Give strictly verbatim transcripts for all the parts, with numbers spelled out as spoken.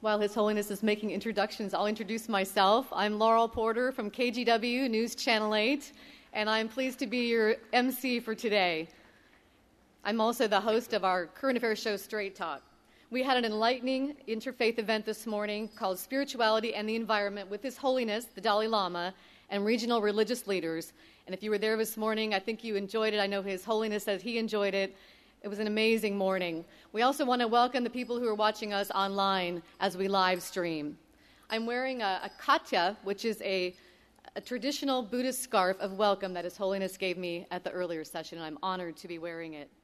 While His Holiness is making introductions, I'll introduce myself. I'm Laurel Porter from K G W News Channel eight, and I'm pleased to be your M C for today. I'm also the host of our current affairs show, Straight Talk. We had an enlightening interfaith event this morning called Spirituality and the Environment with His Holiness, the Dalai Lama, and regional religious leaders. And if you were there this morning, I think you enjoyed it. I know His Holiness says he enjoyed it. It was an amazing morning. We also want to welcome the people who are watching us online as we live stream. I'm wearing a, a katya, which is a, a traditional Buddhist scarf of welcome that His Holiness gave me at the earlier session, and I'm honored to be wearing it.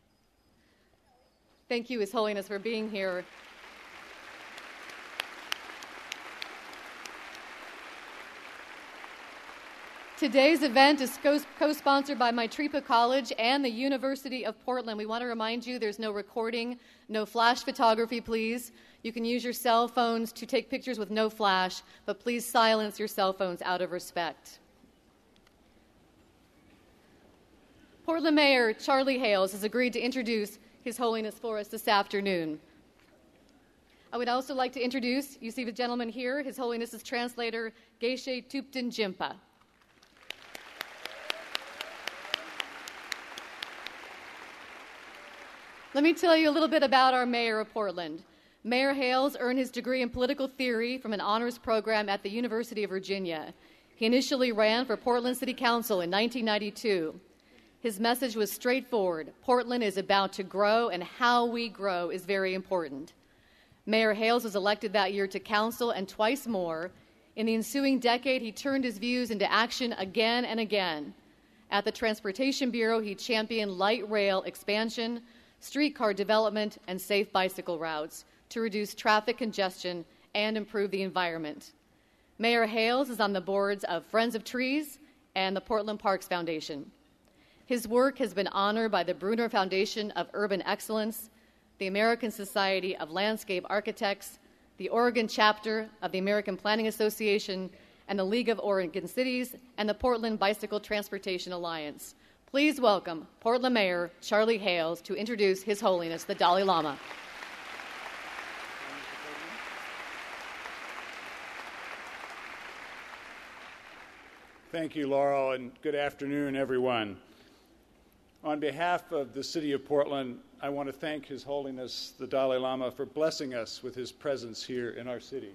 Thank you, His Holiness, for being here. Today's event is co-sponsored by Maitripa College and the University of Portland. We want to remind you there's no recording, no flash photography, please. You can use your cell phones to take pictures with no flash, but please silence your cell phones out of respect. Portland Mayor Charlie Hales has agreed to introduce His Holiness for us this afternoon. I would also like to introduce, you see the gentleman here, His Holiness's translator, Geshe Tupten Jimpa. Let me tell you a little bit about our mayor of Portland. Mayor Hales earned his degree in political theory from an honors program at the University of Virginia. He initially ran for Portland City Council in nineteen ninety-two. His message was straightforward. Portland is about to grow, and how we grow is very important. Mayor Hales was elected that year to council and twice more. In the ensuing decade, he turned his views into action again and again. At the Transportation Bureau, he championed light rail expansion, streetcar development, and safe bicycle routes to reduce traffic congestion and improve the environment. Mayor Hales is on the boards of Friends of Trees and the Portland Parks Foundation. His work has been honored by the Bruner Foundation of Urban Excellence, the American Society of Landscape Architects, the Oregon chapter of the American Planning Association, and the League of Oregon Cities, and the Portland Bicycle Transportation Alliance. Please welcome Portland Mayor Charlie Hales to introduce His Holiness, the Dalai Lama. Thank you, Laurel, and good afternoon, everyone. On behalf of the City of Portland, I want to thank His Holiness, the Dalai Lama, for blessing us with his presence here in our city.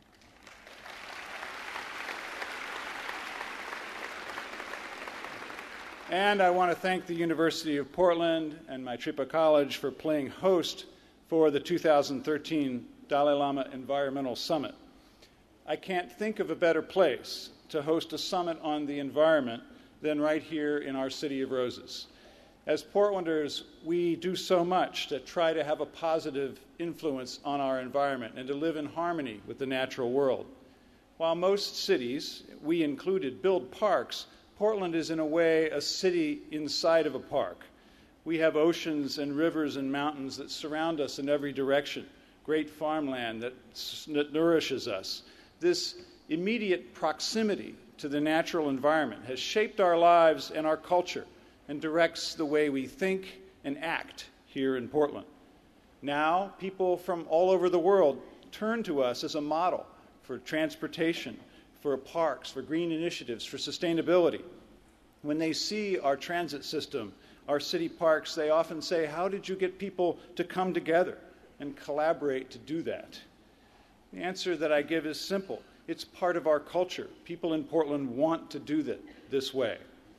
And I want to thank the University of Portland and Maitripa College for playing host for the two thousand thirteen Dalai Lama Environmental Summit. I can't think of a better place to host a summit on the environment than right here in our City of Roses. As Portlanders, we do so much to try to have a positive influence on our environment and to live in harmony with the natural world. While most cities, we included, build parks, Portland is, in a way, a city inside of a park. We have oceans and rivers and mountains that surround us in every direction, great farmland that, that nourishes us. This immediate proximity to the natural environment has shaped our lives and our culture and directs the way we think and act here in Portland. Now, people from all over the world turn to us as a model for transportation, for parks, for green initiatives, for sustainability. When they see our transit system, our city parks, they often say, how did you get people to come together and collaborate to do that? The answer that I give is simple. It's part of our culture. People in Portland want to do that this way.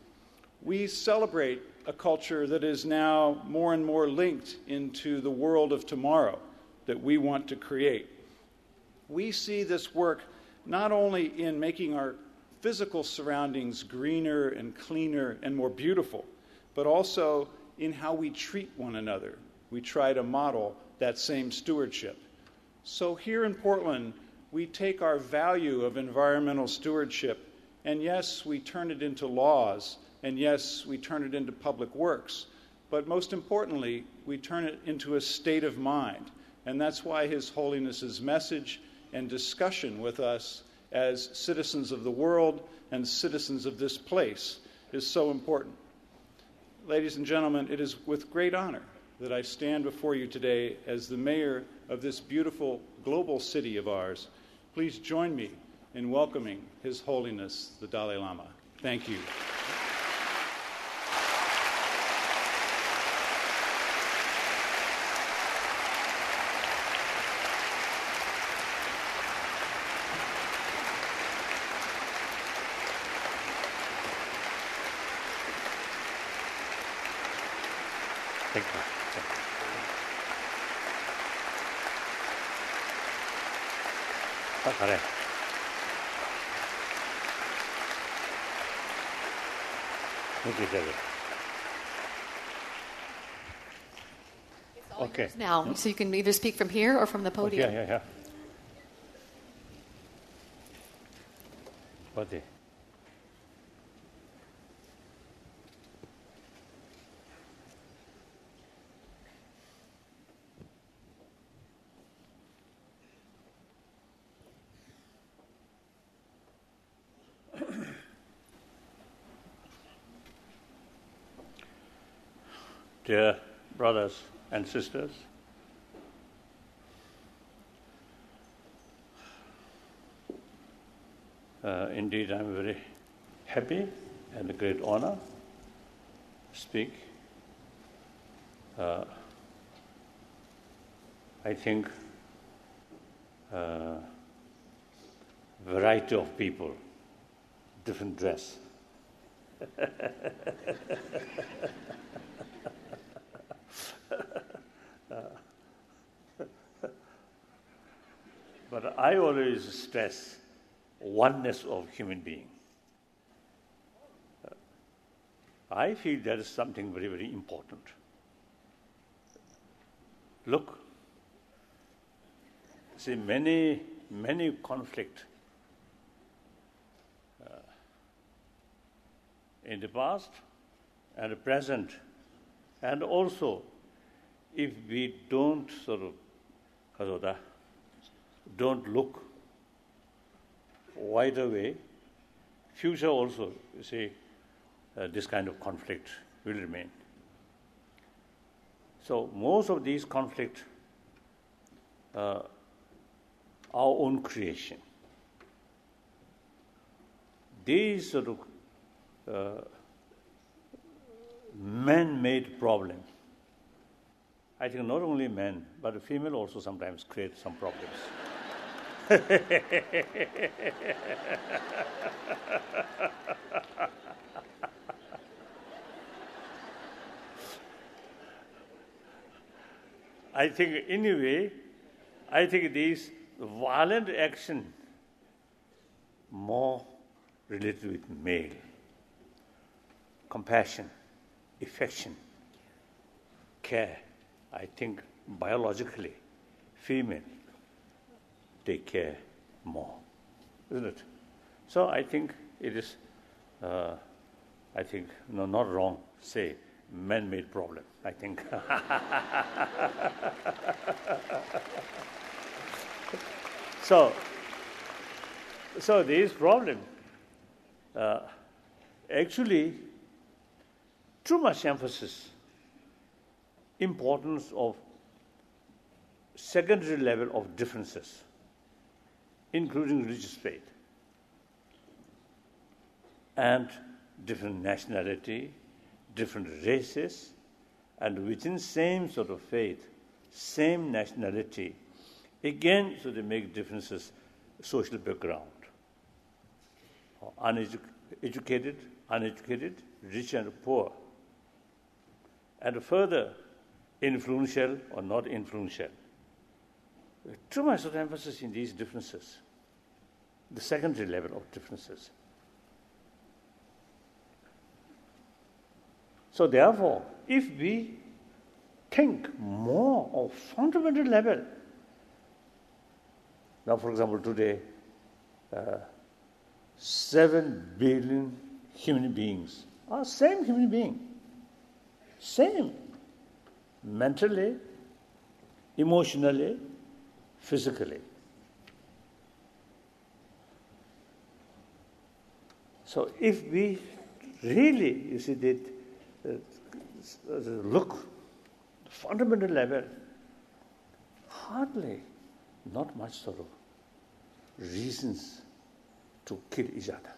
We celebrate a culture that is now more and more linked into the world of tomorrow that we want to create. We see this work not only in making our physical surroundings greener and cleaner and more beautiful, but also in how we treat one another. We try to model that same stewardship. So here in Portland, we take our value of environmental stewardship, and yes, we turn it into laws, and yes, we turn it into public works, but most importantly, we turn it into a state of mind. And that's why His Holiness's message and discussion with us as citizens of the world and citizens of this place is so important. Ladies and gentlemen, it is with great honor that I stand before you today as the mayor of this beautiful global city of ours, please join me in welcoming His Holiness, the Dalai Lama. Thank you. Thank you. 아, 잘해. Thank you, David. It's all Okay. yours now, so you can either speak from here or from the podium. Yeah, yeah, yeah. 어디? Dear brothers and sisters, uh, indeed I'm very happy and a great honor to speak. Uh, I think uh, variety of people, different dress. But I always stress oneness of human being. Uh, I feel that is something very, very important. Look, see, many, many conflict uh, in the past and the present, and also if we don't sort of, Kazoda, don't look wider way, future also, you see, uh, this kind of conflict will remain. So most of these conflicts uh, our own creation. These sort of uh, man-made problems, I think not only men, but the female also sometimes create some problems. I think anyway, I think these violent action more related with male. Compassion, affection, care. I think biologically, female take care more, isn't it? So I think it is, uh, I think, no, not wrong, say, man-made problem, I think. so, so this problem, uh, actually, too much emphasis, importance of secondary level of differences, including religious faith, and different nationality, different races, and within same sort of faith, same nationality, again, so they make differences, social background, uneducated, uneducated, rich and poor, and further, influential or not influential. Too much of emphasis in these differences, the secondary level of differences. So therefore, if we think more of fundamental level, now for example today, uh, seven billion human beings are same human being, same, mentally, emotionally, physically. So if we really, you see, that uh, look, fundamental level, hardly, not much sort of reasons to kill each other.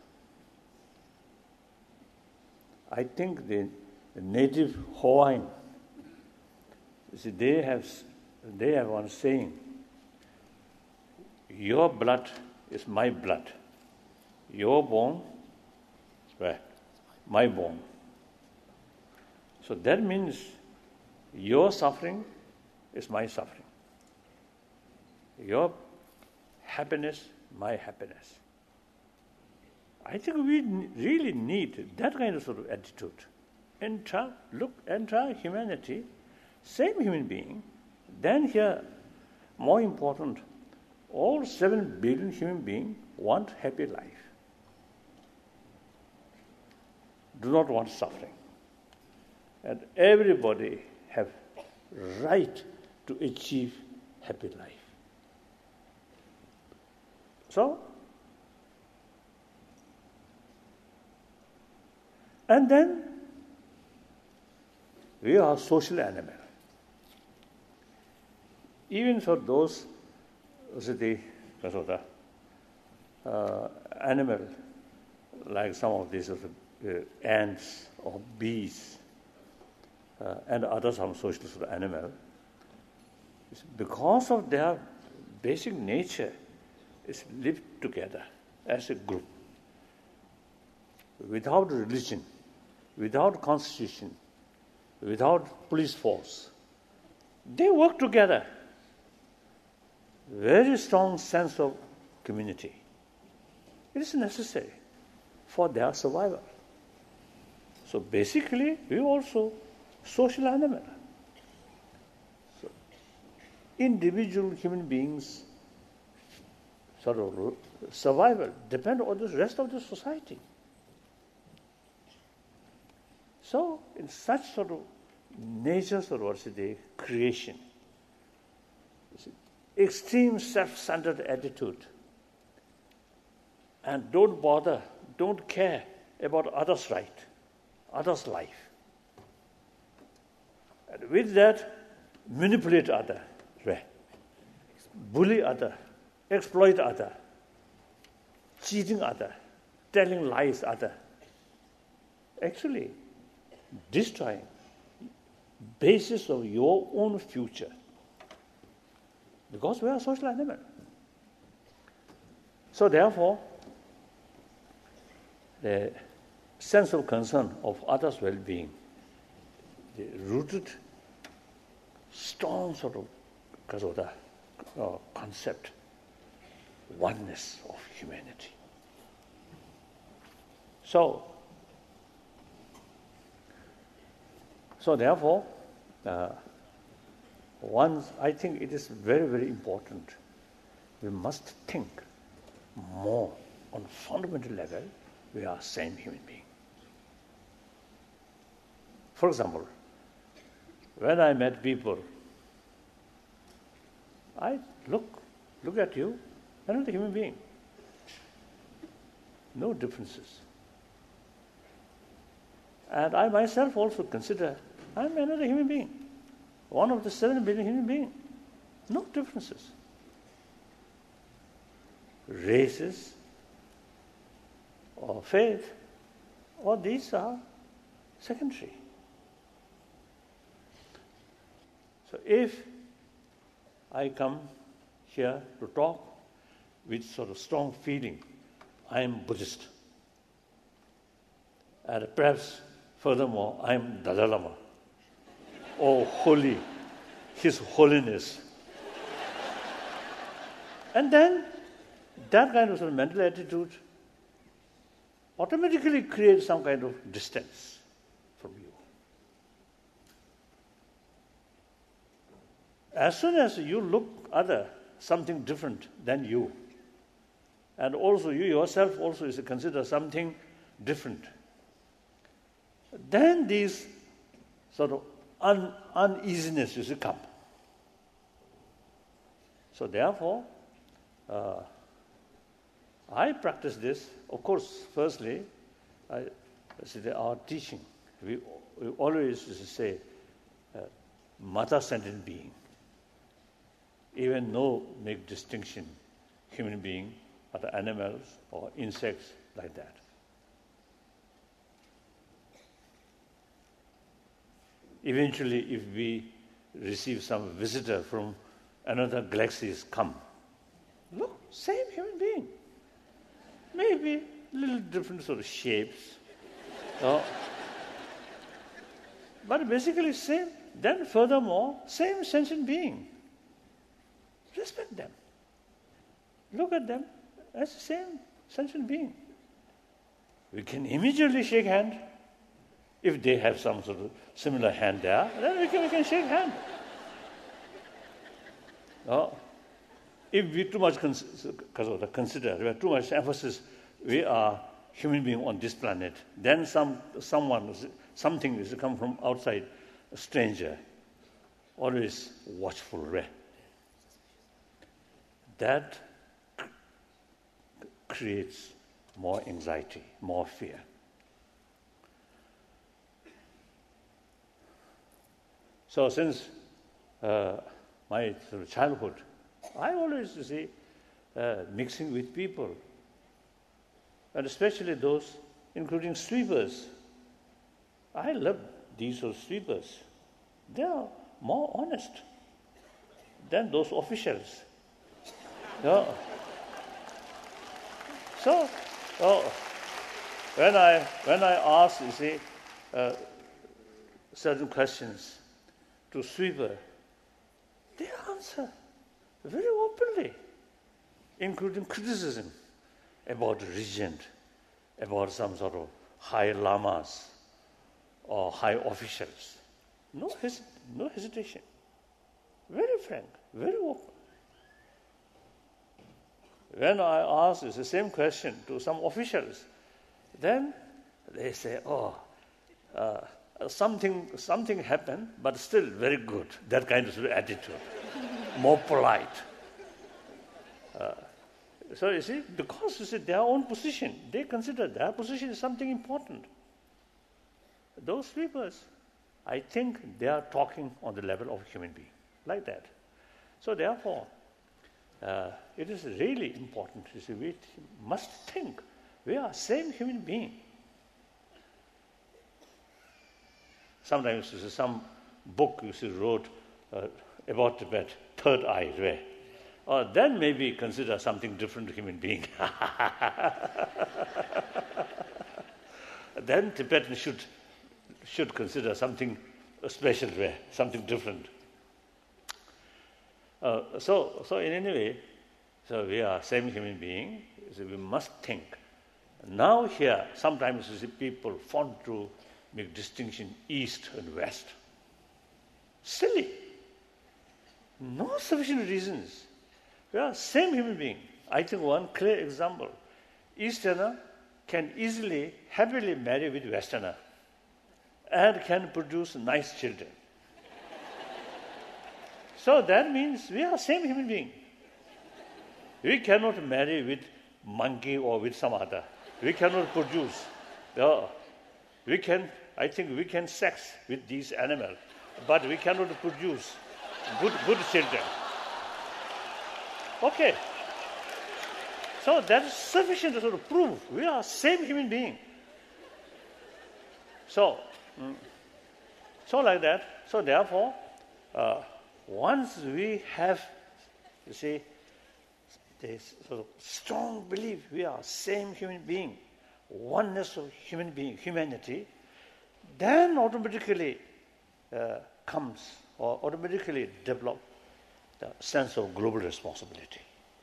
I think the, the native Hawaiian, see, they have they have one saying, your blood is my blood, your bone, well, my bone. So that means your suffering is my suffering. Your happiness, my happiness. I think we really need that kind of sort of attitude. Entire, look, entire humanity, same human being. Then here, more important, all seven billion human beings want happy life. Do not want suffering. And everybody have right to achieve happy life. So, and then we are social animal. Even for those, the uh, animal, like some of these uh, ants or bees, uh, and other some social sort of animal, because of their basic nature, is live together as a group, without religion, without constitution, without police force. They work together. Very strong sense of community. It is necessary for their survival. So basically, we also social animal. So individual human beings sort of survival depend on the rest of the society. So in such sort of nature sort of the creation, extreme self-centered attitude, and don't bother, don't care about others' right, others' life. And with that, manipulate other, bully other, exploit other, cheating other, telling lies other. Actually, destroying basis of your own future. Because we are social animals. So therefore, the sense of concern of others' well-being, the rooted, strong sort of uh, concept, oneness of humanity. So, so therefore, uh, Once, I think it is very, very important. We must think more on fundamental level. We are same human being. For example, when I met people, I look, look at you, another human being. No differences. And I myself also consider I'm another human being. One of the seven billion human beings. No differences. Races or faith, all these are secondary. So if I come here to talk with sort of strong feeling, I am Buddhist. And perhaps furthermore, I am Dalai Lama. Oh, holy, His Holiness. And then that kind of, sort of mental attitude automatically creates some kind of distance from you. As soon as you look other, something different than you, and also you yourself also is considered something different, then these sort of Un- uneasiness is to come. So therefore, uh, I practice this. Of course, firstly, I, see our teaching. We, we always say, uh, Mata sentient being. even no make distinction, human being, or animals, or insects, like that. Eventually, if we receive some visitor from another galaxies come, look, same human being. Maybe little different sort of shapes. uh, but basically same. Then furthermore, same sentient being. Respect them. Look at them as the same sentient being. We can immediately shake hand. If they have some sort of similar hand there, then we can, we can shake hand. No? If we too much cons- consider, we have too much emphasis, we are human being on this planet, then some someone, something is come from outside, a stranger, always watchful, right? That c- creates more anxiety, more fear. So since uh, my sort of childhood, I always you see uh, mixing with people, and especially those, including sweepers. I love these sort of sweepers. They are more honest than those officials. Yeah. So, oh, when I when I ask, you see, uh, certain questions to sweeper, they answer very openly, including criticism about the regent, about some sort of high lamas or high officials. No, hes- no hesitation. Very frank, very open. When I ask the same question to some officials, then they say, oh, uh, something something happened, but still very good. That kind of attitude, more polite. Uh, so you see, because you see their own position, they consider their position is something important. Those sweepers, I think they are talking on the level of a human being, like that. So therefore, uh, it is really important. You see, we must think we are same human being. Sometimes you see, some book you see wrote uh, about Tibet, third eye, right? Or then maybe consider something different to human being. Then Tibetans should should consider something special, right? Something different. Uh, so, so in any way, so we are same human being. So we must think. Now here, sometimes you see people fond to make distinction east and west. Silly. No sufficient reasons. We are same human being. I think one clear example. Easterner can easily, happily marry with Westerner and can produce nice children. So that means we are same human being. We cannot marry with monkey or with some other. We cannot produce. No. We can, I think we can sex with these animals, but we cannot produce good, good children. Okay. So that is sufficient to sort of prove we are same human being. So, mm, so like that. So therefore, uh, once we have, you see, this sort of strong belief we are same human being, oneness of human being, humanity, then automatically uh, comes or automatically develop the sense of global responsibility.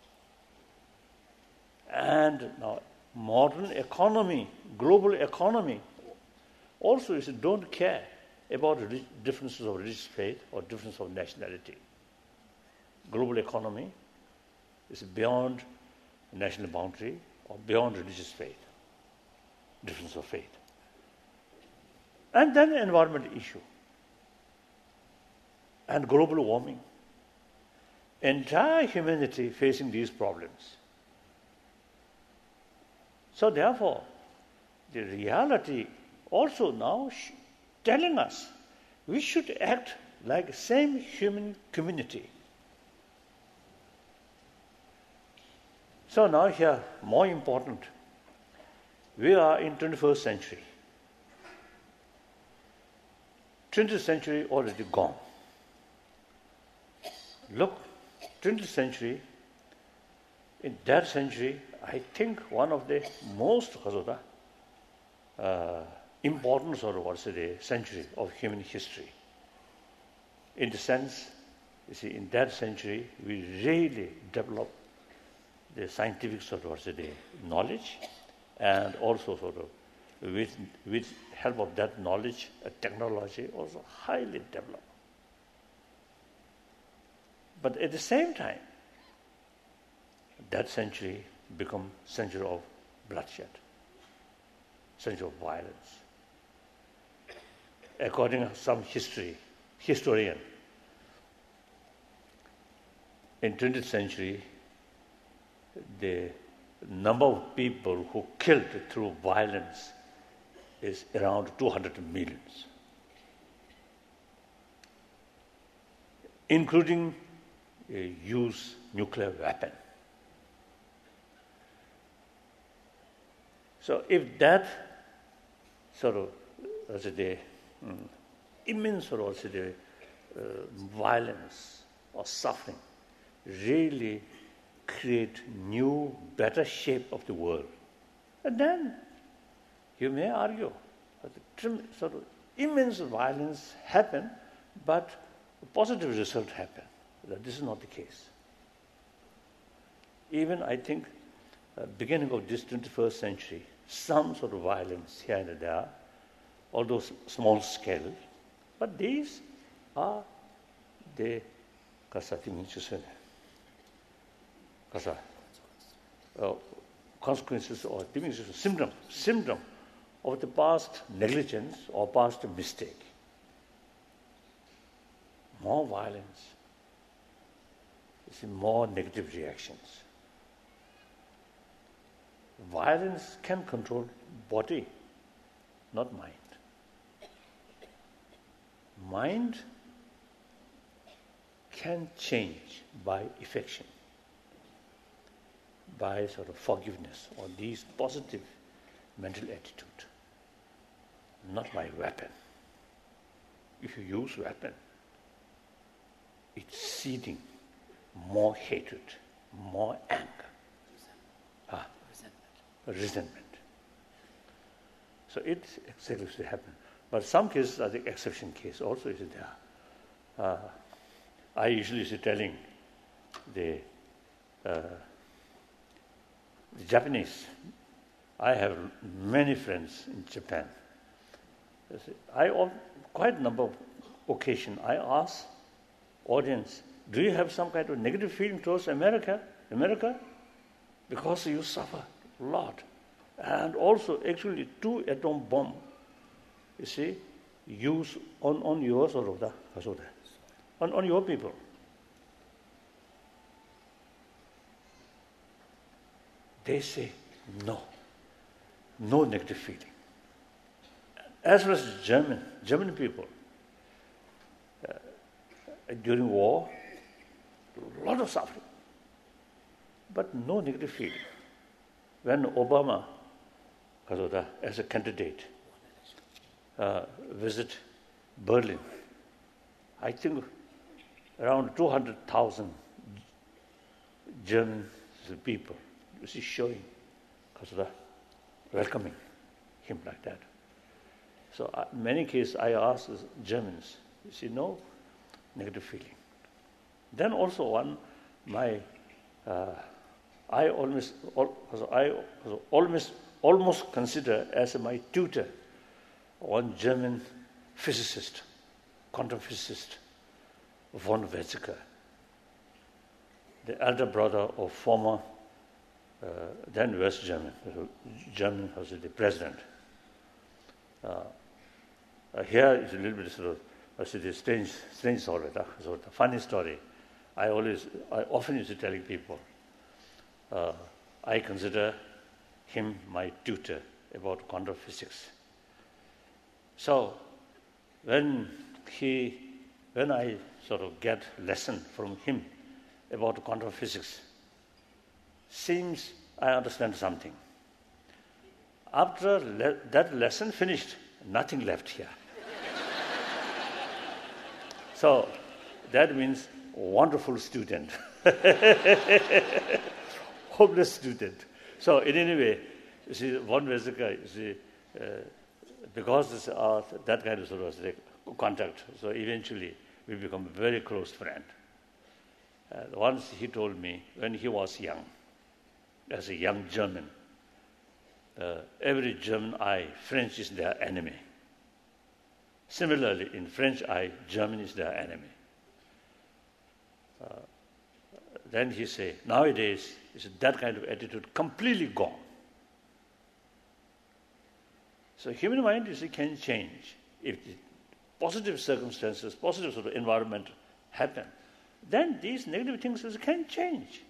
And now modern economy, global economy, also is don't care about relig- differences of religious faith or difference of nationality. Global economy is beyond national boundary or beyond religious faith, difference of faith. And then the environment issue and global warming. Entire humanity facing these problems. So therefore, the reality also now sh- telling us we should act like same human community. So now here, more important, we are in twenty-first century. twentieth century already gone. Look, twentieth century, in that century, I think one of the most uh, important sort of what's the century of human history. In the sense, you see, in that century, we really developed the scientific sort of what's the knowledge, and also sort of with with help of that knowledge, uh, technology also highly developed. But at the same time, that century become century of bloodshed, century of violence. According to some history, historian, in twentieth century, the number of people who killed through violence is around two hundred millions, including uh, use nuclear weapon. So if that sort of, as the um, immense sort of, as the uh, violence or suffering really create new, better shape of the world, and then you may argue that the trim, sort of immense violence happen, but a positive result happen. That this is not the case. Even I think, uh, beginning of this twenty-first century, some sort of violence here and there, although s- small scale, but these are the uh, consequences or symptom, symptom of the past negligence or past mistake. More violence, you see, more negative reactions. Violence can control body, not mind. Mind can change by affection, by sort of forgiveness or these positive mental attitude, not by weapon. If you use weapon, it's seeding more hatred, more anger, ah, resentment. So it's exactly what happen. But some cases are the exception case also is there. Uh, I usually is telling the, uh, the Japanese, I have many friends in Japan. I on quite a number of occasions I ask audience, do you have some kind of negative feeling towards America? America? Because you suffer a lot. And also actually two atom bomb, you see, use on, on your sort of the on, on your people. They say no. No negative feeling. As well as German, German people, uh, during war, a lot of suffering, but no negative feeling. When Obama, as a candidate, uh, visit Berlin, I think around two hundred thousand German people, you see, showing, welcoming him like that. So uh, in many cases I ask the Germans, you see, no negative feeling. Then also one, my, uh, I almost, al- I almost, almost consider as my tutor one German physicist, quantum physicist, von Weizsäcker, the elder brother of former, uh, then West German, German was the president. Uh, uh, here is a little bit sort of, I say, the strange, strange story, uh, sort of funny story. I always, I often used to telling people, uh, I consider him my tutor about quantum physics. So when he, when I sort of get lesson from him about quantum physics, seems I understand something. After le- that lesson finished, nothing left here. So that means wonderful student, hopeless student. So in any way, you see, one Vesika, you see, uh, because of that kind of sort of contact, so eventually we become a very close friend. Uh, once he told me, when he was young, as a young German, uh, every German eye, French is their enemy. Similarly, in French eye, German is their enemy. Uh, then he said, nowadays, is that kind of attitude completely gone. So human mind, you see, can change. If the positive circumstances, positive sort of environment happen, then these negative things can change.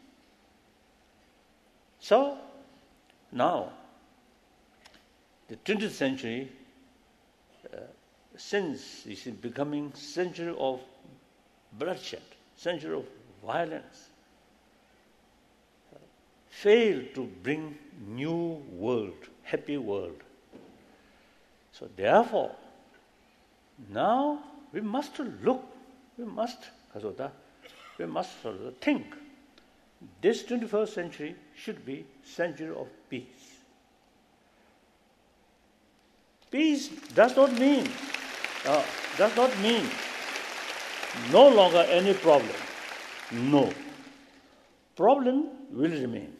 So, now, the twentieth century, uh, since is becoming century of bloodshed, century of violence, uh, failed to bring new world, happy world. So therefore, now we must look, we must, we must sort of think. This twenty-first century should be century of peace. Peace does not mean, uh, does not mean no longer any problem. No. Problem will remain.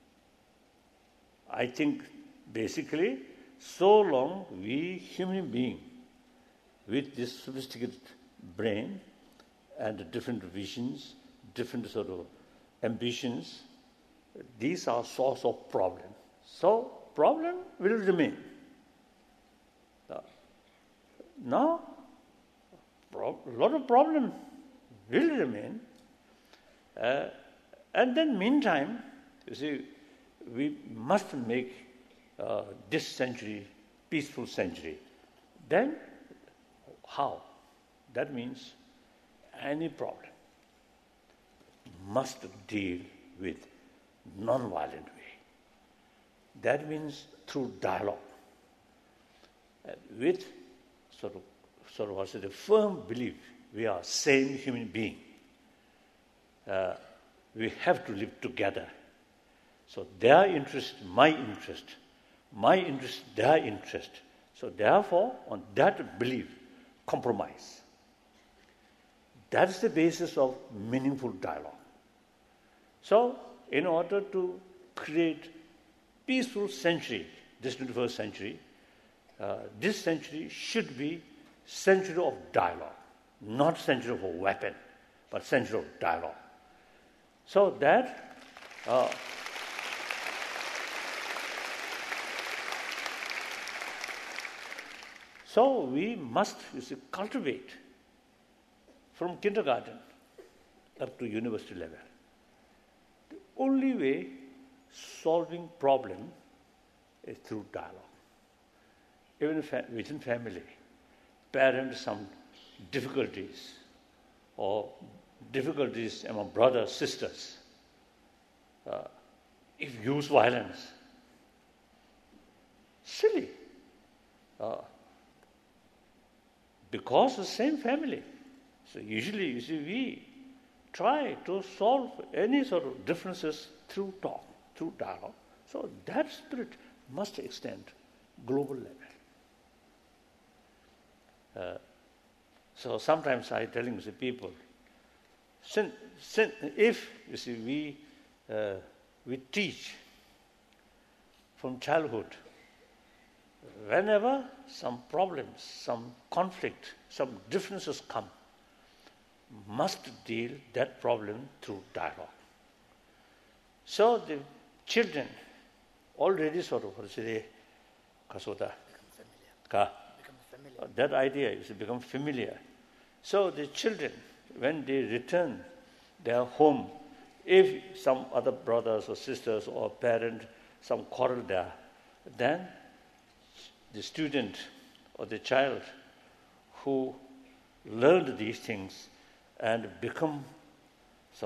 I think basically, so long we human beings with this sophisticated brain and different visions, different sort of ambitions, these are source of problem. So problem will remain. Uh, now, pro- a lot of problem will remain. Uh, and then meantime, you see, we must make uh, this century peaceful century. Then, how? That means any problem must deal with non-violent way. That means through dialogue, uh, with sort of, sort of what's it, a firm belief we are same human being. Uh, we have to live together. So their interest, my interest, my interest, their interest. So therefore, on that belief, compromise. That's the basis of meaningful dialogue. So, in order to create peaceful century, this twenty-first century, uh, this century should be century of dialogue, not century of a weapon, but century of dialogue. So that uh, so we must you see, cultivate from kindergarten up to university level. The only way solving problem is through dialogue. Even fa- within family, parents some difficulties or difficulties among brothers, sisters, uh, if use violence, silly. Uh, because the same family. So usually, you see, we try to solve any sort of differences through talk, through dialogue. So that spirit must extend global level. Uh, so sometimes I telling the people, since, since if you see we uh, we teach from childhood, whenever some problems, some conflict, some differences come, must deal that problem through dialogue. So the children already sort of what say, kasota, ka, that idea is to become familiar. So the children, when they return their home, if some other brothers or sisters or parent, some quarrel there, then the student or the child who learned these things and become sort of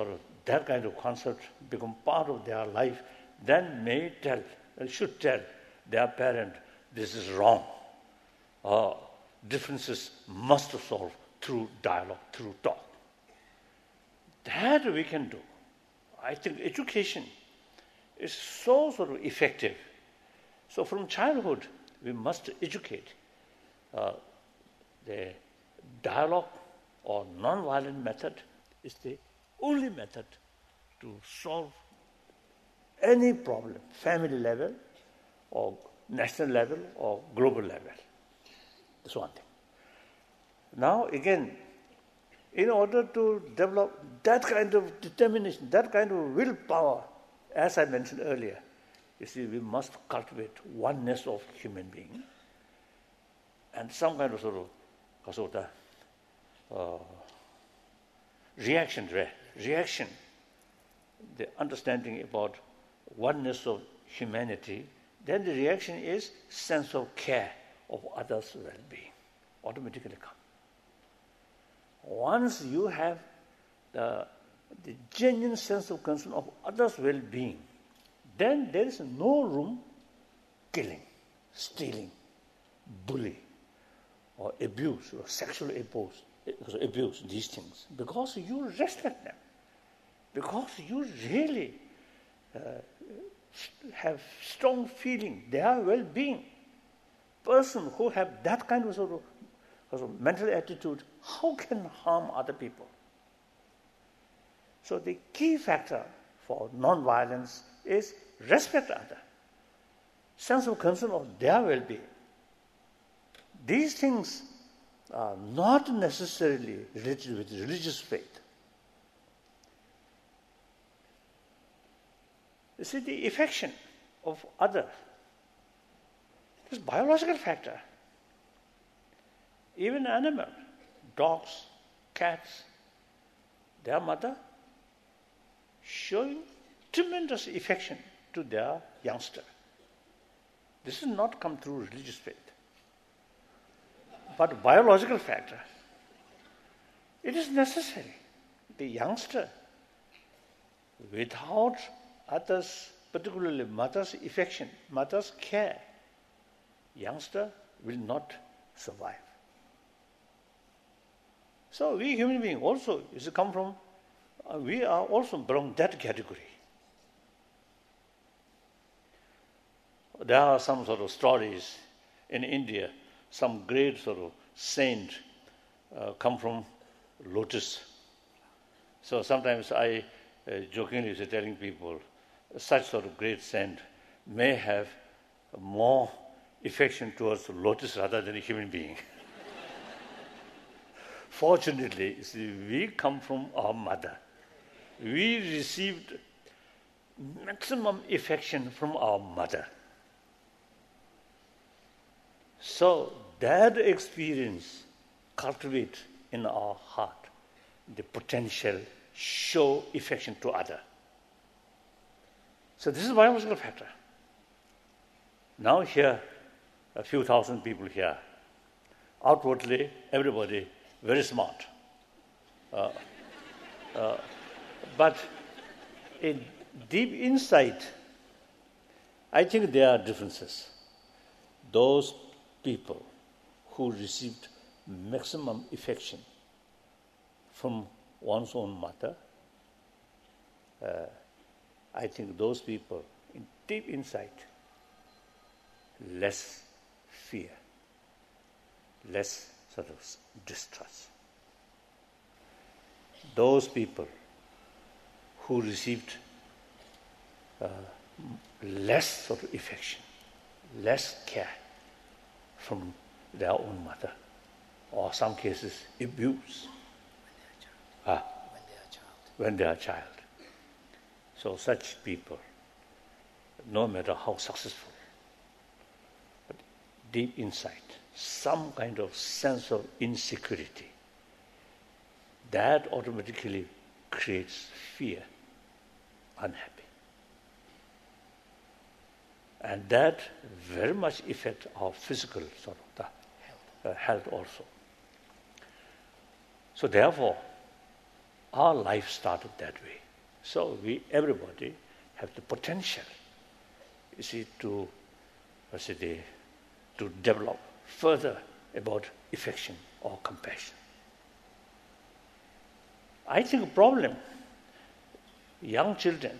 that kind of concept become part of their life, then may tell, should tell their parent, this is wrong. Uh, differences must solve through dialogue, through talk. That we can do. I think education is so sort of effective. So from childhood, we must educate. Uh, the dialogue or non-violent method is the only method to solve any problem, family level or national level or global level. That's one thing. Now again, in order to develop that kind of determination, that kind of willpower, as I mentioned earlier, you see, we must cultivate oneness of human being and some kind of sort of, sort of uh, reaction, re- reaction, the understanding about oneness of humanity, then the reaction is sense of care of others' well-being, automatically come. Once you have the, the genuine sense of concern of others' well-being, then there is no room killing, stealing, bully, or abuse, or sexual abuse, abuse, these things, because you respect them, because you really uh, have strong feeling, their well-being. Person who have that kind of sort of, sort of mental attitude, how can harm other people? So the key factor for non-violence is respect other, sense of concern of their well-being. These things are not necessarily related with religious faith. You see, the affection of other is a biological factor. Even animals, dogs, cats, their mother showing tremendous affection to their youngster. This has not come through religious faith, but biological factor. It is necessary. The youngster, without others, particularly mother's affection, mother's care, youngster will not survive. So we human beings also is to come from, uh, we are also belong that category. There are some sort of stories in India, some great sort of saint uh, come from lotus. So sometimes I uh, jokingly say, telling people, such sort of great saint may have more affection towards lotus rather than a human being. Fortunately, see, we come from our mother. We received maximum affection from our mother. So that experience cultivates in our heart the potential show affection to other. So this is a biological factor. Now here, a few thousand people here. Outwardly, everybody very smart. Uh, uh, but in deep inside, I think there are differences. Those people who received maximum affection from one's own mother, uh, I think those people, in deep inside, less fear, less sort of distrust. Those people who received uh, less sort of affection, less care from their own mother, or some cases abuse when they are child. Ah, when they are child. When they are child. So such people, no matter how successful, but deep inside, some kind of sense of insecurity, that automatically creates fear, unhappy. And that very much affects our physical sort of the health, uh, health also. So therefore, our life started that way. So we, everybody, have the potential, you see, to, what's it, to develop further about affection or compassion. I think a problem, young children,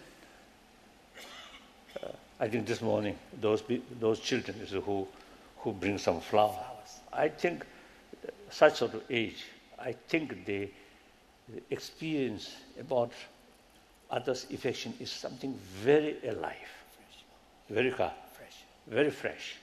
uh, I think this morning, those those children is who, who bring some flowers. I think such sort of age, I think the, the experience about others' affection is something very alive, very fresh. very fresh.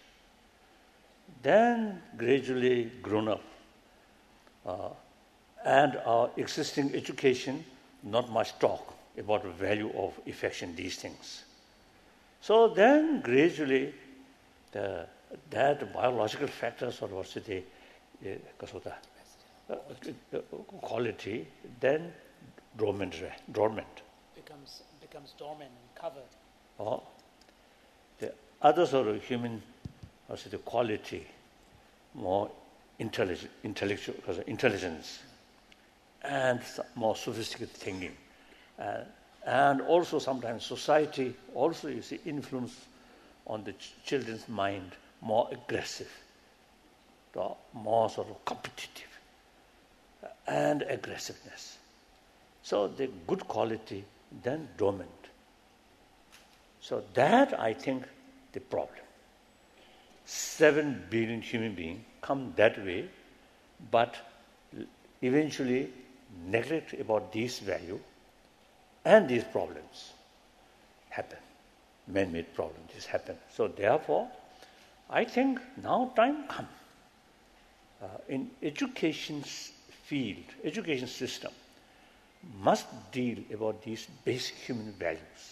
Then gradually grown up, uh, and our existing education, not much talk about the value of affection, these things. So then gradually, the, that biological factors or what's the uh, uh, quality, then dormant, dormant. Becomes, becomes dormant and covered. Oh, the other sort of human, what's the quality, more intelligent, intellectual, intelligence, and more sophisticated thinking. Uh, and also sometimes society also you see influence on the ch- children's mind, more aggressive, more sort of competitive, uh, and aggressiveness. So the good quality, then dormant. So that, I think, the problem. Seven billion human beings come that way, but eventually neglect about this value, and these problems happen. Man-made problems just happen. So therefore, I think now time comes. Uh, in education field, education system must deal about these basic human values.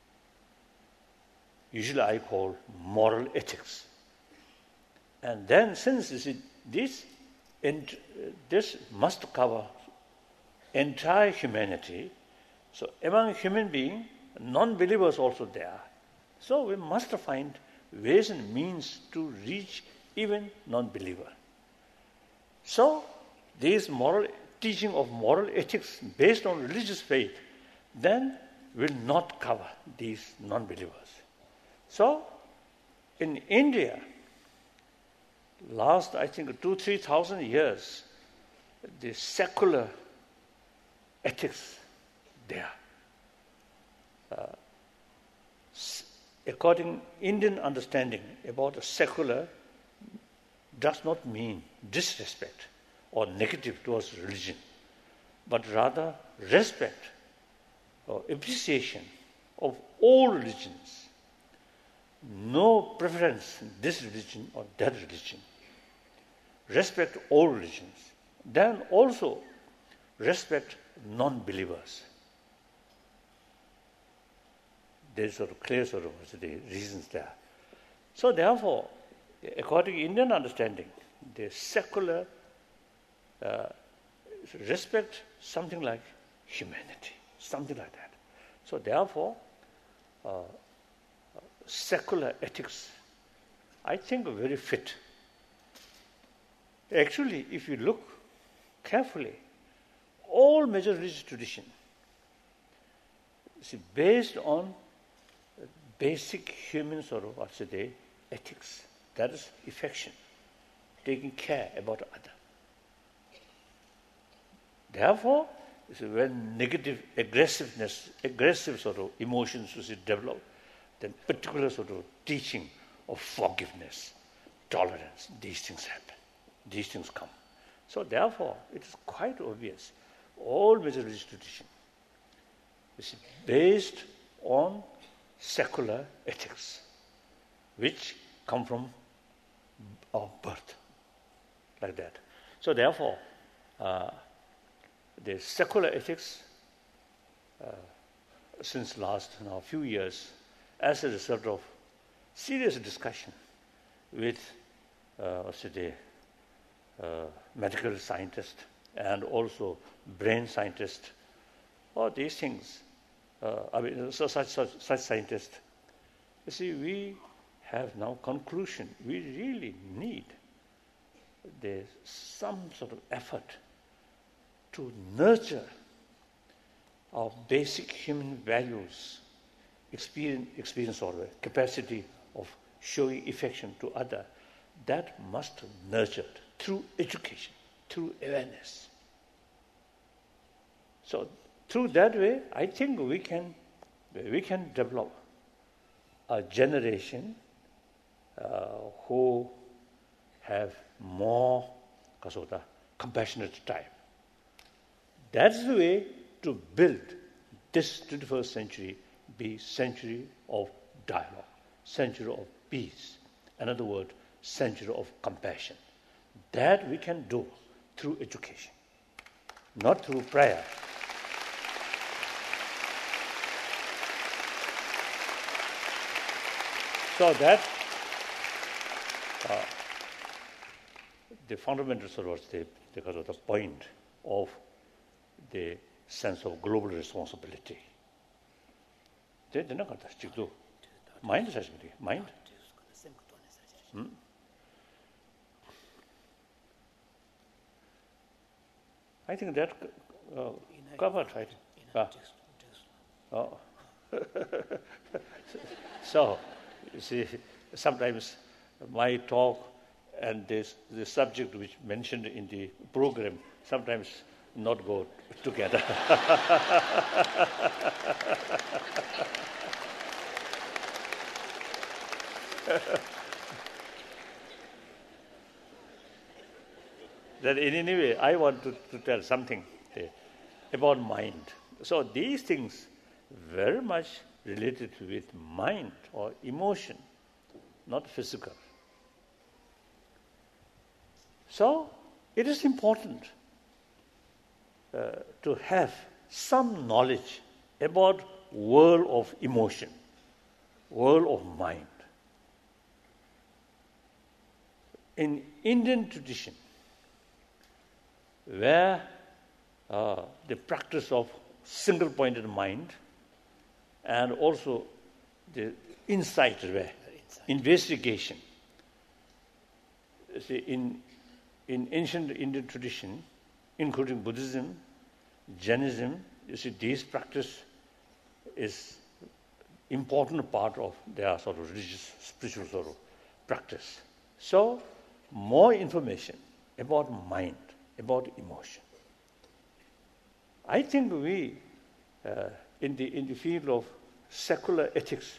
Usually I call moral ethics. And then since this, this, and, uh, this must cover entire humanity, so among human beings, non-believers also there. So we must find ways and means to reach even non-believer. So this moral teaching of moral ethics based on religious faith then will not cover these non-believers. So in India, last I think two, three thousand years, the secular ethics there. Uh, according Indian understanding about a secular does not mean disrespect or negative towards religion, but rather respect or appreciation of all religions. No preference in this religion or that religion. Respect all religions. Then also respect non-believers. There's sort of clear sort of the reasons there. So therefore, according to Indian understanding, the secular uh, respect something like humanity, something like that. So therefore, uh, secular ethics, I think, are very fit. Actually, if you look carefully, all major religious traditions is based on basic human sort of, what's it, ethics. That is affection, taking care about other. Therefore, when negative aggressiveness, aggressive sort of emotions is developed, then particular sort of teaching of forgiveness, tolerance, these things happen. These things come. So therefore, it is quite obvious. All major religious tradition is based on secular ethics, which come from our birth, like that. So therefore, uh, the secular ethics, uh, since last now few years, as a result of serious discussion with uh, what's it, uh, medical scientists and also brain scientists, all these things, uh, I mean, so such, such, such scientists, you see, we have now conclusion, we really need the, some sort of effort to nurture our basic human values, experience, experience or capacity of showing affection to other, that must be nurtured through education, through awareness. So through that way, I think we can we can develop a generation uh, who have more kasota, compassionate type. That's the way to build this twenty-first century be century of dialogue, century of peace. In other words, century of compassion. That we can do through education, not through prayer. So that uh, the fundamental sort of the, the, the point of the sense of global responsibility. They did not got that. Mind is actually mind. Hmm? I think that uh, covered, right? Ah. Oh. So, you see, sometimes my talk and this the subject which mentioned in the program sometimes not go together. That in any way, I want to, to tell something uh, about mind. So these things very much related with mind or emotion, not physical. So it is important uh, to have some knowledge about world of emotion, world of mind. In Indian tradition, where uh, the practice of single-pointed mind and also the insight, where investigation. See, in in ancient Indian tradition, including Buddhism, Jainism, you see, this practice is important part of their sort of religious, spiritual sort of practice. So, more information about mind, about emotion. I think we, uh, in the in the field of secular ethics,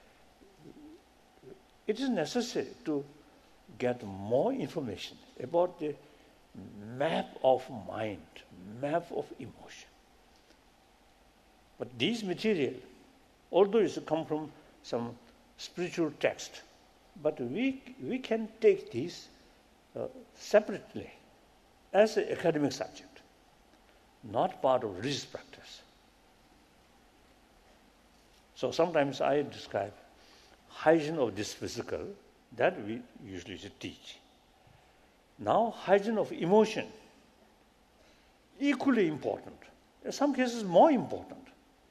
it is necessary to get more information about the map of mind, map of emotion. But these material, although it's come from some spiritual text, but we we can take these uh, separately as an academic subject, not part of religious practice. So sometimes I describe hygiene of this physical, that we usually teach. Now, hygiene of emotion, equally important. In some cases, more important.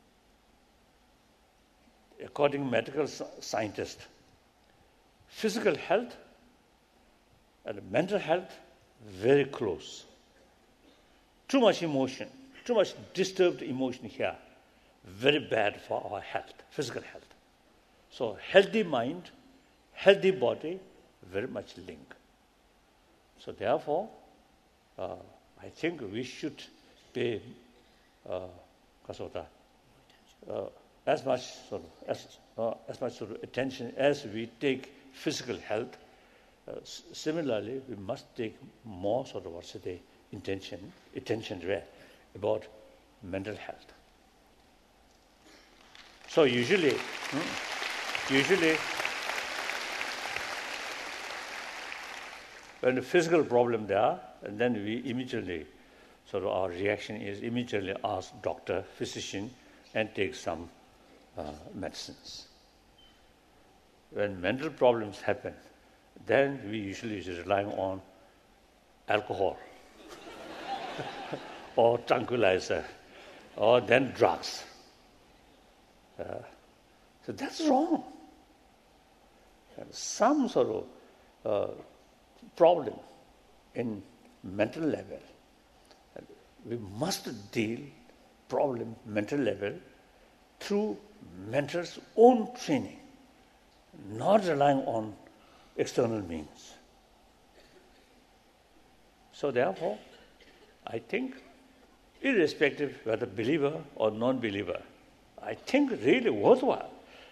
According to medical scientists, physical health and mental health, very close. Too much emotion, too much disturbed emotion here, very bad for our health, physical health. So healthy mind, healthy body, very much linked. So therefore, uh, I think we should pay uh, kasota, uh, as much sort of, as, uh, as much sort of attention as we take physical health. Uh, s- similarly, we must take more sort of what's the intention, attention there about mental health. So usually, hmm, usually, when the physical problem there, and then we immediately, sort of our reaction is immediately ask doctor, physician, and take some uh, medicines. When mental problems happen, then we usually is relying on alcohol or tranquilizer or then drugs. Uh, so that's wrong. And some sort of uh, problem in mental level, we must deal problem, mental level, through mentor's own training, not relying on external means. So therefore, I think, irrespective whether believer or non-believer, I think really worthwhile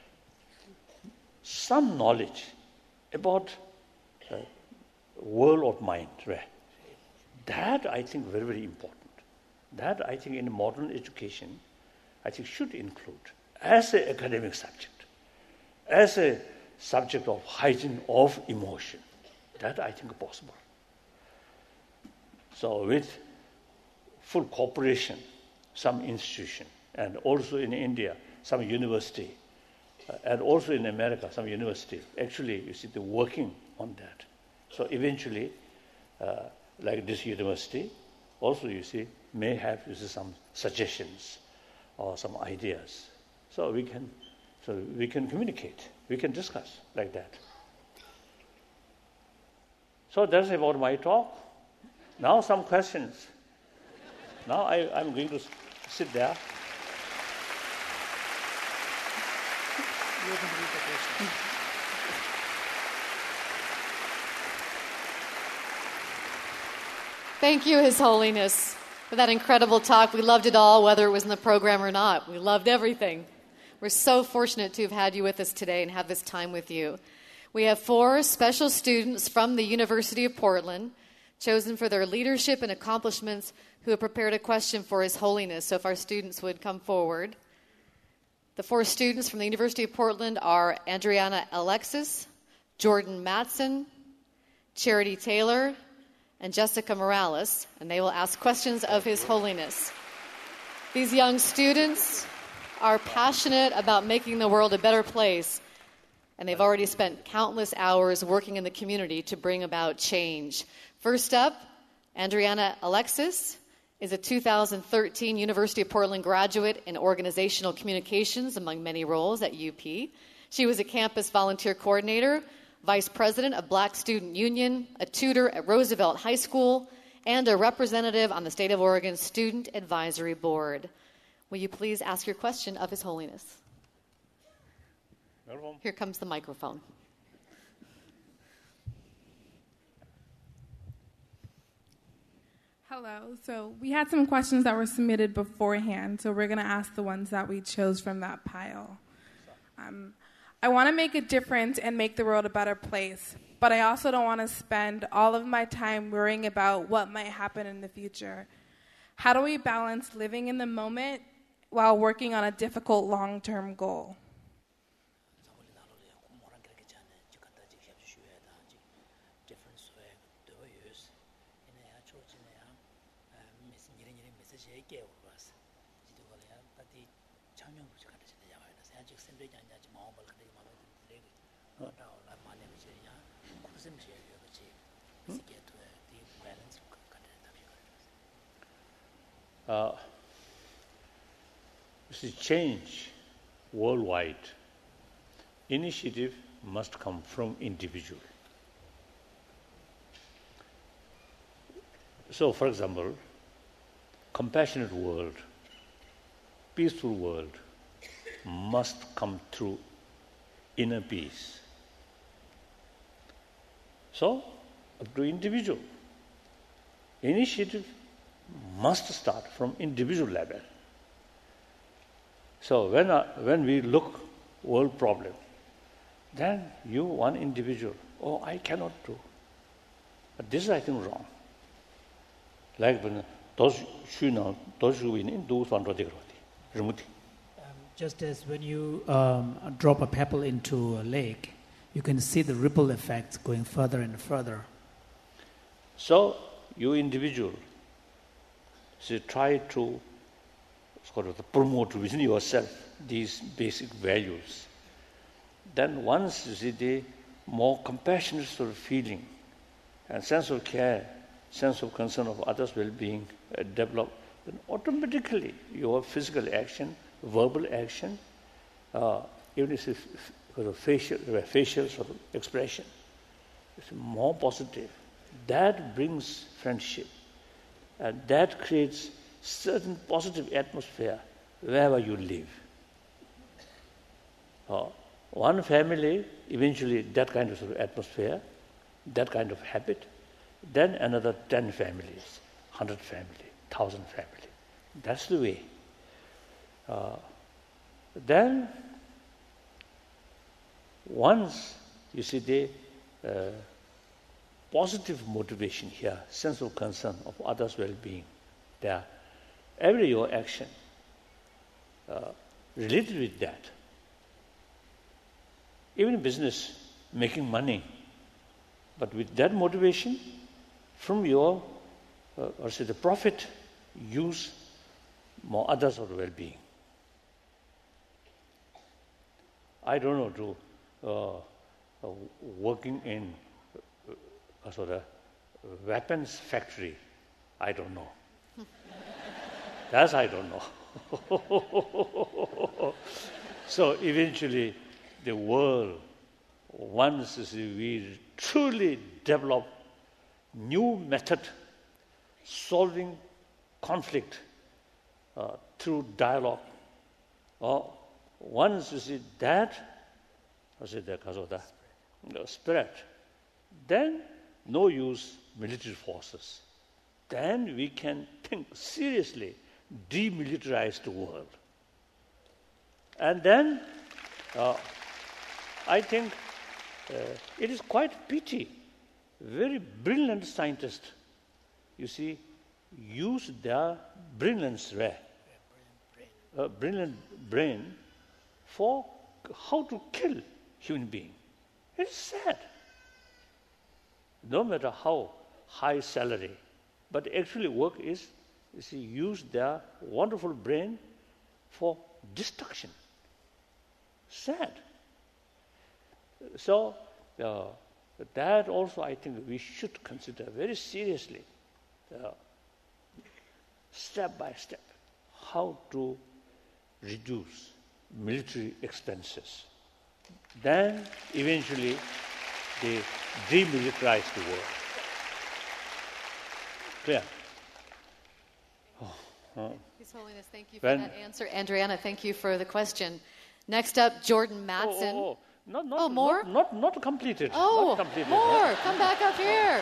some knowledge about the world of mind. Right? That I think very, very important. That I think in modern education, I think should include as an academic subject, as a subject of hygiene of emotion. That I think possible. So with full cooperation, some institution, and also in India, some university, uh, and also in America, some university, actually, you see, they're working on that. So eventually, uh, like this university, also, you see, may have you see, some suggestions or some ideas. So we can, so we can communicate, we can discuss like that. So that's about my talk. Now some questions. Now I, I'm going to sit there. You're going to read the question. Thank you, His Holiness, for that incredible talk. We loved it all, whether it was in the program or not. We loved everything. We're so fortunate to have had you with us today and have this time with you. We have four special students from the University of Portland, chosen for their leadership and accomplishments, who have prepared a question for His Holiness. So if our students would come forward. The four students from the University of Portland are Andriana Alexis, Jordan Matson, Charity Taylor, and Jessica Morales, and they will ask questions of His Holiness. These young students are passionate about making the world a better place, and they've already spent countless hours working in the community to bring about change. First up, Andriana Alexis is a two thousand thirteen University of Portland graduate in organizational communications, among many roles at U P. She was a campus volunteer coordinator, vice president of Black Student Union, a tutor at Roosevelt High School, and a representative on the State of Oregon Student Advisory Board. Will you please ask your question of His Holiness? Here comes the microphone. Hello. So we had some questions that were submitted beforehand, so we're going to ask the ones that we chose from that pile. Um, I want to make a difference and make the world a better place, but I also don't want to spend all of my time worrying about what might happen in the future. How do we balance living in the moment while working on a difficult long-term goal? Uh, this is change worldwide. Initiative must come from individual. So, for example, compassionate world, peaceful world must come through inner peace. So, up to individual. Initiative must start from individual level. So when, uh, when we look world problem, then you, one individual, oh, I cannot do. But this is, I think, wrong. Like when those who know, those who in those one remuti. Just as when you um, drop a pebble into a lake, you can see the ripple effects going further and further. So you individual, so try to sort of promote within yourself these basic values. Then once you see the more compassionate sort of feeling and sense of care, sense of concern of others' well-being uh, develop, then automatically your physical action, verbal action, uh, even if it's sort of facial, facial sort of expression, it's more positive. That brings friendship. And that creates certain positive atmosphere wherever you live. Uh, one family, eventually that kind of, sort of atmosphere, that kind of habit, then another ten families, hundred family, thousand family. That's the way. Uh, then, once you see the uh, positive motivation here, sense of concern of others' well-being, there, every your action uh, related with that. Even business, making money, but with that motivation, from your, uh, or say the profit, use more others' well-being. I don't know, to uh, uh, working in uh, sort of weapons factory, I don't know. That's I don't know. So eventually, the world, once we truly develop new method solving conflict uh, through dialogue, or once you see that, I say that because of the spirit, then no use military forces. Then we can think seriously, demilitarize the world. And then uh, I think uh, it is quite pity, very brilliant scientists, you see, use their brilliance rare, uh, brilliant brain for how to kill human being. It's sad. No matter how high salary, but actually work is, you see, use their wonderful brain for destruction. Sad. So uh, that also I think we should consider very seriously, uh, step by step, how to reduce military expenses. Then eventually they demilitarize the world. Clear? Oh, oh. His Holiness, thank you for When, that answer. Andriana, thank you for the question. Next up, Jordan Mattson. Oh, oh, oh. Not, not, oh, more? Not, not, not completed. Oh, not completed. more. Come back up here.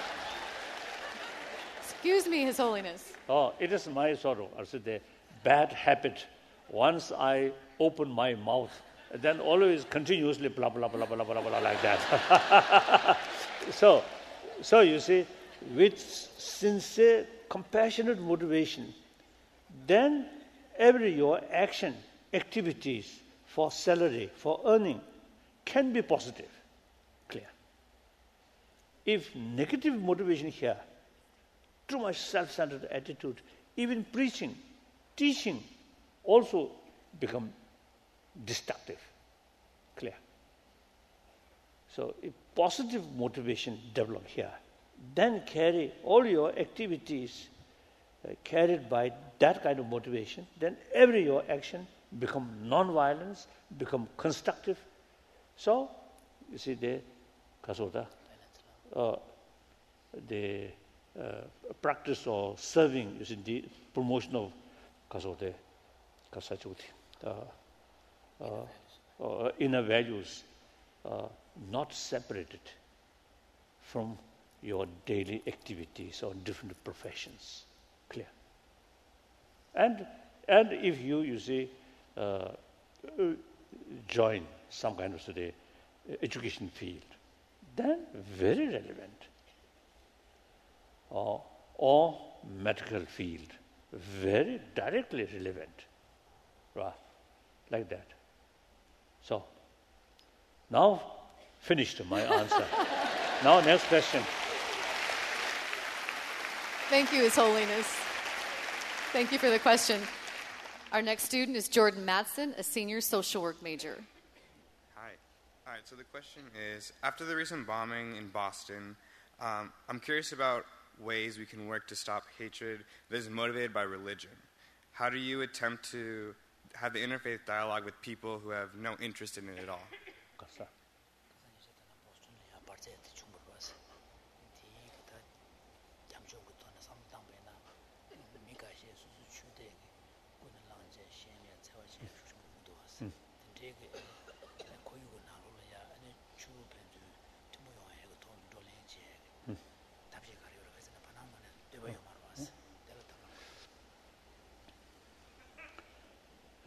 Excuse me, His Holiness. Oh, it is my sorrow. I said the bad habit. Once I open my mouth, then always continuously blah, blah, blah, blah, blah, blah, like that. so, so you see, with sincere, compassionate motivation, then every your action, activities for salary, for earning, can be positive, clear. If negative motivation here, too much self-centered attitude, even preaching, teaching, also become destructive, clear. So if positive motivation develop here, then carry all your activities uh, carried by that kind of motivation, then every your action become non-violence, become constructive. So, you see, the kasota, uh, the uh, practice or serving, you see, the promotion of kasota, kasachuti, uh, uh, uh, inner values, uh, not separated from your daily activities or different professions. Clear? And and if you, you see, uh, join some kind of today education field, then very relevant. Or, or medical field, very directly relevant. Right? Like that. So, now finished my answer. Now next question. Thank you, His Holiness. Thank you for the question. Our next student is Jordan Mattson, a senior social work major. Hi. All right, so the question is, after the recent bombing in Boston, um, I'm curious about ways we can work to stop hatred that is motivated by religion. How do you attempt to have the interfaith dialogue with people who have no interest in it at all?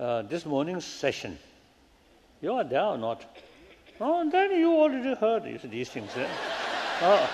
uh, this morning's session. You are there or not? Oh, then you already heard these, these things. Eh? oh.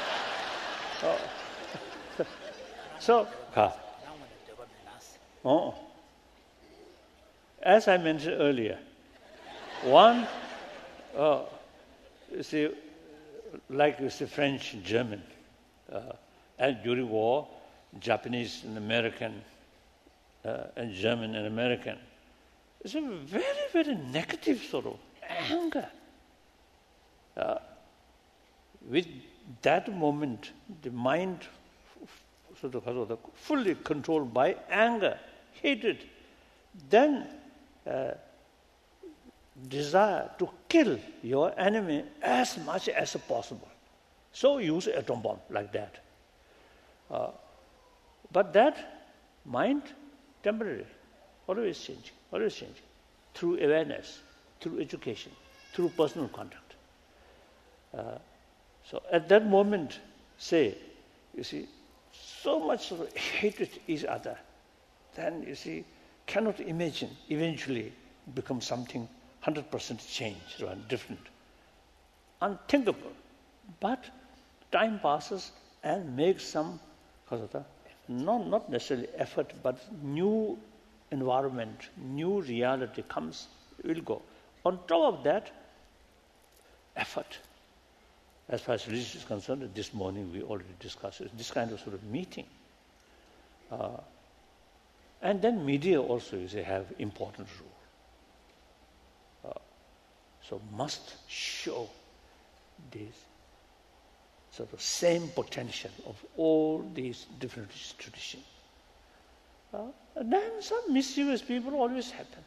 Oh. So, uh, oh. As I mentioned earlier, one, uh, you see, like you see French, German, uh, and during war, Japanese and American, uh, and German and American, it's a very, very negative sort of anger. Uh, with that moment, the mind sort of, sort of fully controlled by anger, hatred, then uh, desire to kill your enemy as much as possible. So use an atom bomb like that. Uh, but that mind, temporary, always changing, always changing, through awareness, through education, through personal contact. Uh, so at that moment, say, you see, so much sort of hatred each other, then you see, cannot imagine eventually become something one hundred percent changed or different. Unthinkable. But time passes and makes some, not, not necessarily effort, but new environment, new reality comes, will go. On top of that, effort. As far as religion is concerned, this morning we already discussed it, this kind of sort of meeting. Uh, and then media also is a have important role. Uh, so must show this sort of same potential of all these different traditions. Uh, and then some mischievous people always happen.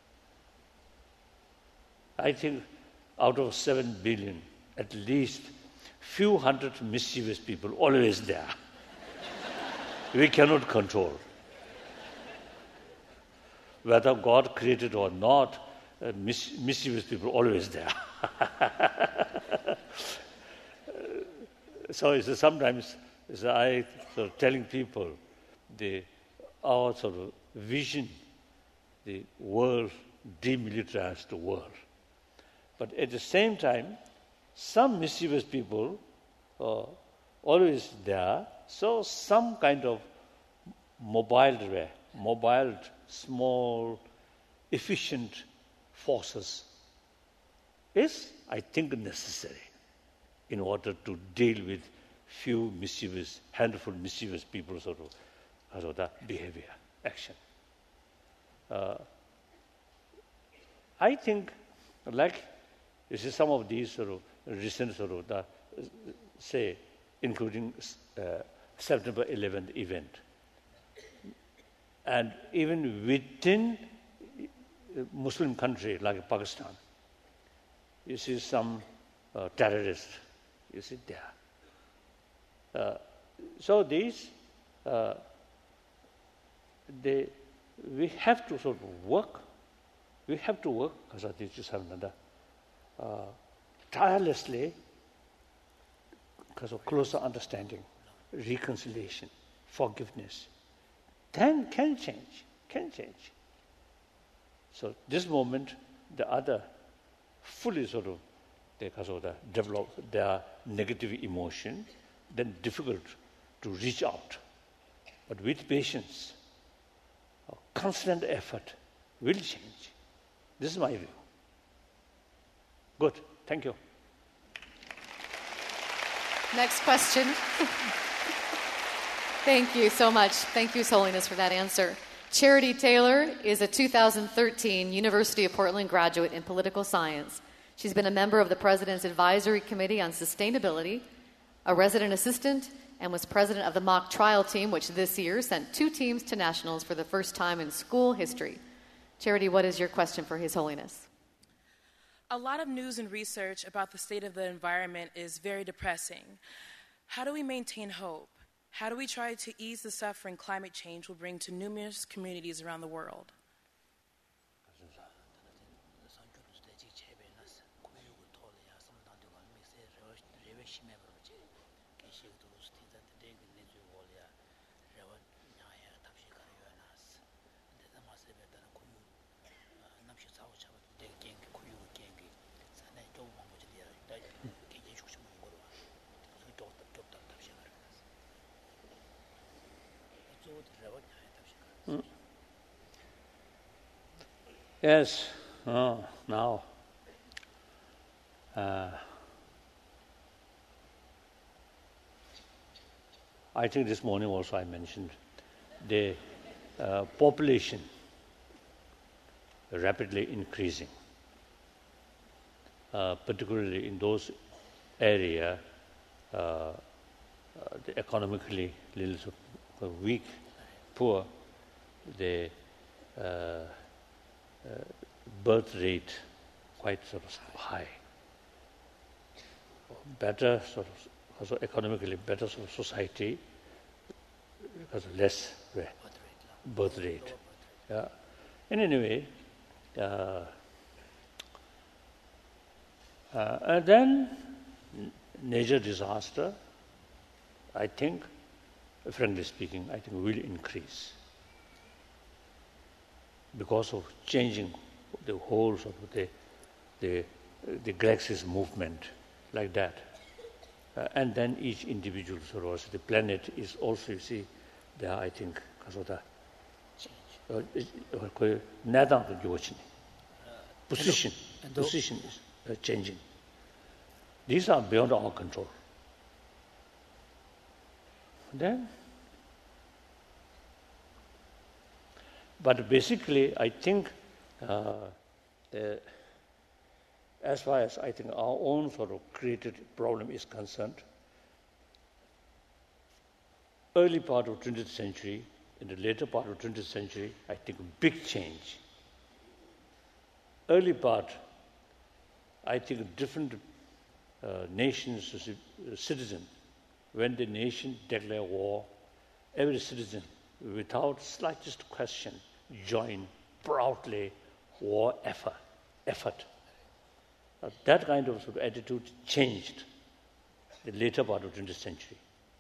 I think out of seven billion, at least few hundred mischievous people always there. We cannot control. Whether God created or not, uh, mis- mischievous people always there. So it's sometimes it's I sort of telling people the our sort of vision, the world, demilitarized the world. But at the same time, some mischievous people are always there, so some kind of mobile, mobile, small, efficient forces is, I think, necessary in order to deal with few mischievous, handful mischievous people sort of, sort of that behavior, action. Uh, I think, like, you see some of these sort of recent sort of, the, say, including uh, September eleventh event, and even within Muslim country like Pakistan, you see some uh, terrorists, you see there. Uh, so these, uh, they, we have to sort of work, we have to work, because I think just have another, uh, tirelessly, because of closer understanding, reconciliation, forgiveness, then can change, can change. So this moment, the other fully sort of, because of the develop their negative emotion, then difficult to reach out. But with patience, constant effort will change. This is my view. Good. Thank you. Next question. Thank you so much. Thank you, His Holiness, for that answer. Charity Taylor is a two thousand thirteen University of Portland graduate in political science. She's been a member of the President's Advisory Committee on Sustainability, a resident assistant, and was president of the mock trial team, which this year sent two teams to nationals for the first time in school history. Charity, what is your question for His Holiness? A lot of news and research about the state of the environment is very depressing. How do we maintain hope? How do we try to ease the suffering climate change will bring to numerous communities around the world? Yes, oh, now uh, I think this morning also I mentioned the uh, population rapidly increasing, uh, particularly in those areas uh, uh, the economically little weak, poor, the uh, uh, birth rate quite sort of high. Better sort of also economically better sort of society because of less birth rate. Yeah. And anyway, uh, uh, and then natural disaster, I think, frankly speaking, I think will increase because of changing the whole sort of the the the Grexis movement like that. Uh, and then each individual sort of also the planet is also, you see, there I think because of the uh, position, and position is uh, changing. These are beyond our control. Then, but basically, I think uh, the, as far as I think our own sort of created problem is concerned, early part of twentieth century, in the later part of twentieth century, I think big change. Early part, I think different uh, nations, uh, citizens, when the nation declare war, every citizen, without slightest question, join proudly war effort. effort. Uh, that kind of, sort of attitude changed the later part of twentieth century.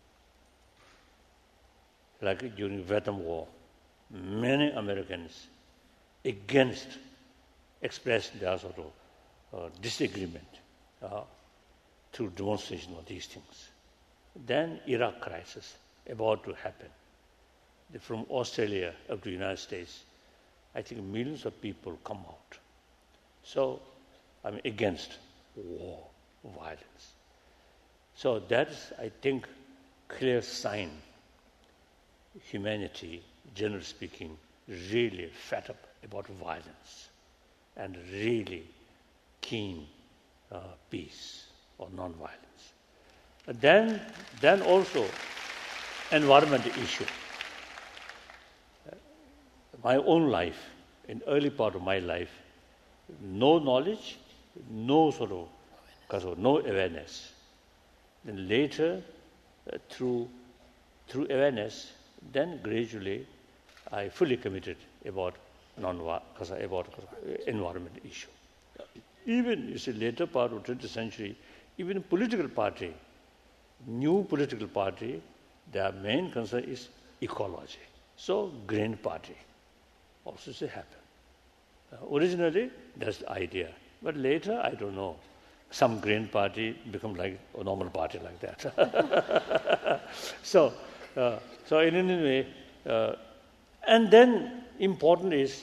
Like during Vietnam War, many Americans against expressed their sort of uh, disagreement uh, through demonstration of these things. Then Iraq crisis about to happen. The, from Australia up to the United States, I think millions of people come out. So I'm against war, violence. So that's, I think, clear sign humanity, generally speaking, really fed up about violence and really keen uh, peace or non-violence. And then, then also environmental issue. Uh, my own life, in early part of my life, no knowledge, no sort of, because of no awareness. Then later, uh, through through awareness, then gradually, I fully committed about non about environmental issue. Even you see later part of twentieth century, even political party, new political party, their main concern is ecology. So Green Party also say happen. Uh, originally, that's the idea, but later I don't know. Some Green Party become like a normal party like that. so. Uh, so in any way, uh, and then important is,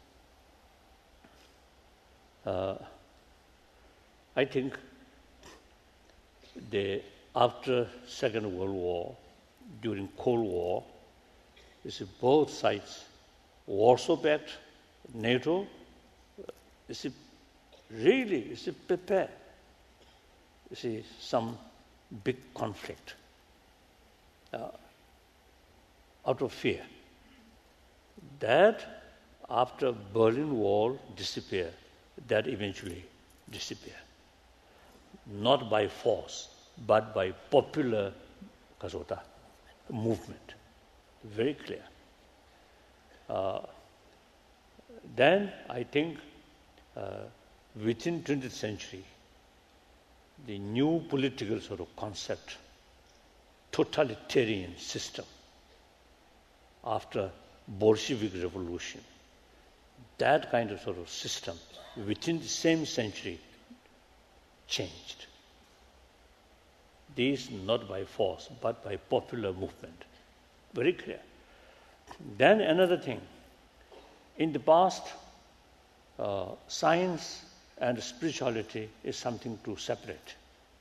uh, I think, the after Second World War, during Cold War, you see both sides, Warsaw Pact, NATO, you see really, you see prepare, you see some big conflict. Uh, out of fear. That after Berlin Wall disappeared, that eventually disappeared. Not by force, but by popular Kasota movement. Very clear. Uh, then I think uh, within twentieth century, the new political sort of concept, totalitarian system, after Bolshevik revolution, that kind of sort of system within the same century changed. This not by force, but by popular movement. Very clear. Then another thing. In the past, uh, science and spirituality is something to separate.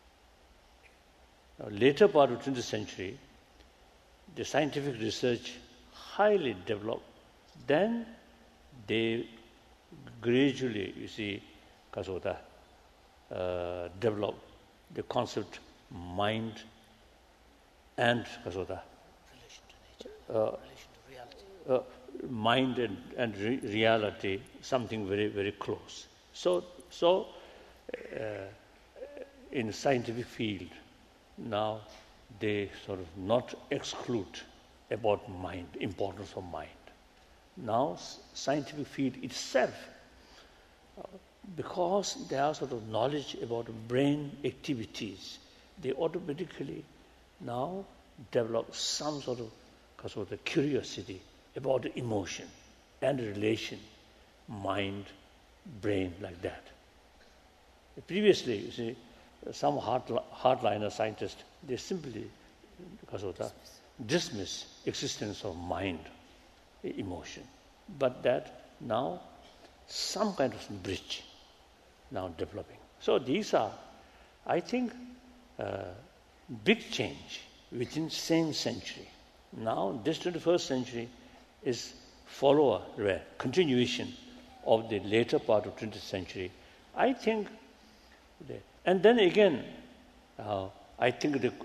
Now, later part of twentieth century, the scientific research highly developed. Then they gradually, you see, Kasota, uh, developed the concept mind and Kasota, uh, uh, mind and, and re- reality, something very, very close. So, so uh, in scientific field, now they sort of not exclude about mind, importance of mind. Now, scientific field itself, uh, because there are sort of knowledge about brain activities, they automatically now develop some sort of, sort of the curiosity about the emotion and the relation, mind, brain, like that. Previously, you see, some hard, hardliner scientists, they simply because of the dismiss existence of mind, emotion. But that now some kind of bridge now developing. So these are, I think, uh, big change within same century. Now this twenty-first century is follower, continuation of the later part of twentieth century. I think, the, and then again, uh, I think the,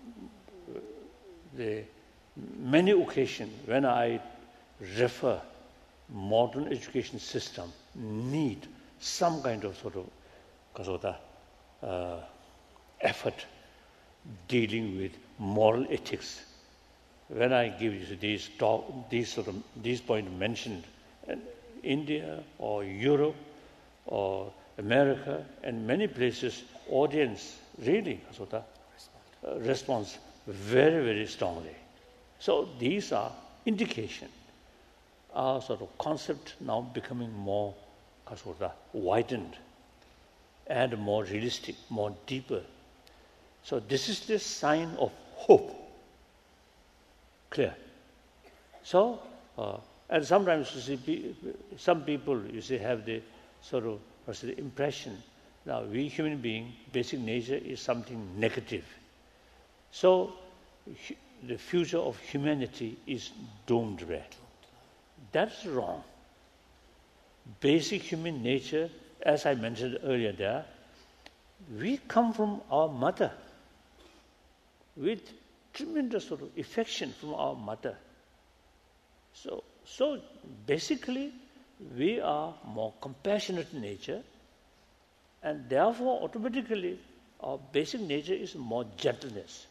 the many occasions when I refer modern education system need some kind of sort of, sort of uh, effort dealing with moral ethics. When I give you these talk, these sort of these points mentioned, in India or Europe or America and many places, audience really sort of uh, responds very very strongly. So these are indication, our sort of concept now becoming more sort of widened and more realistic, more deeper. So this is the sign of hope. Clear. So, uh, and sometimes you see, some people you see have the sort of what's the impression. Now, we human being, basic nature is something negative. So, hu- the future of humanity is doomed. Right? That's wrong. Basic human nature, as I mentioned earlier, there, we come from our mother with tremendous sort of affection from our mother. So, so basically, we are more compassionate in nature, and therefore, automatically, our basic nature is more gentleness.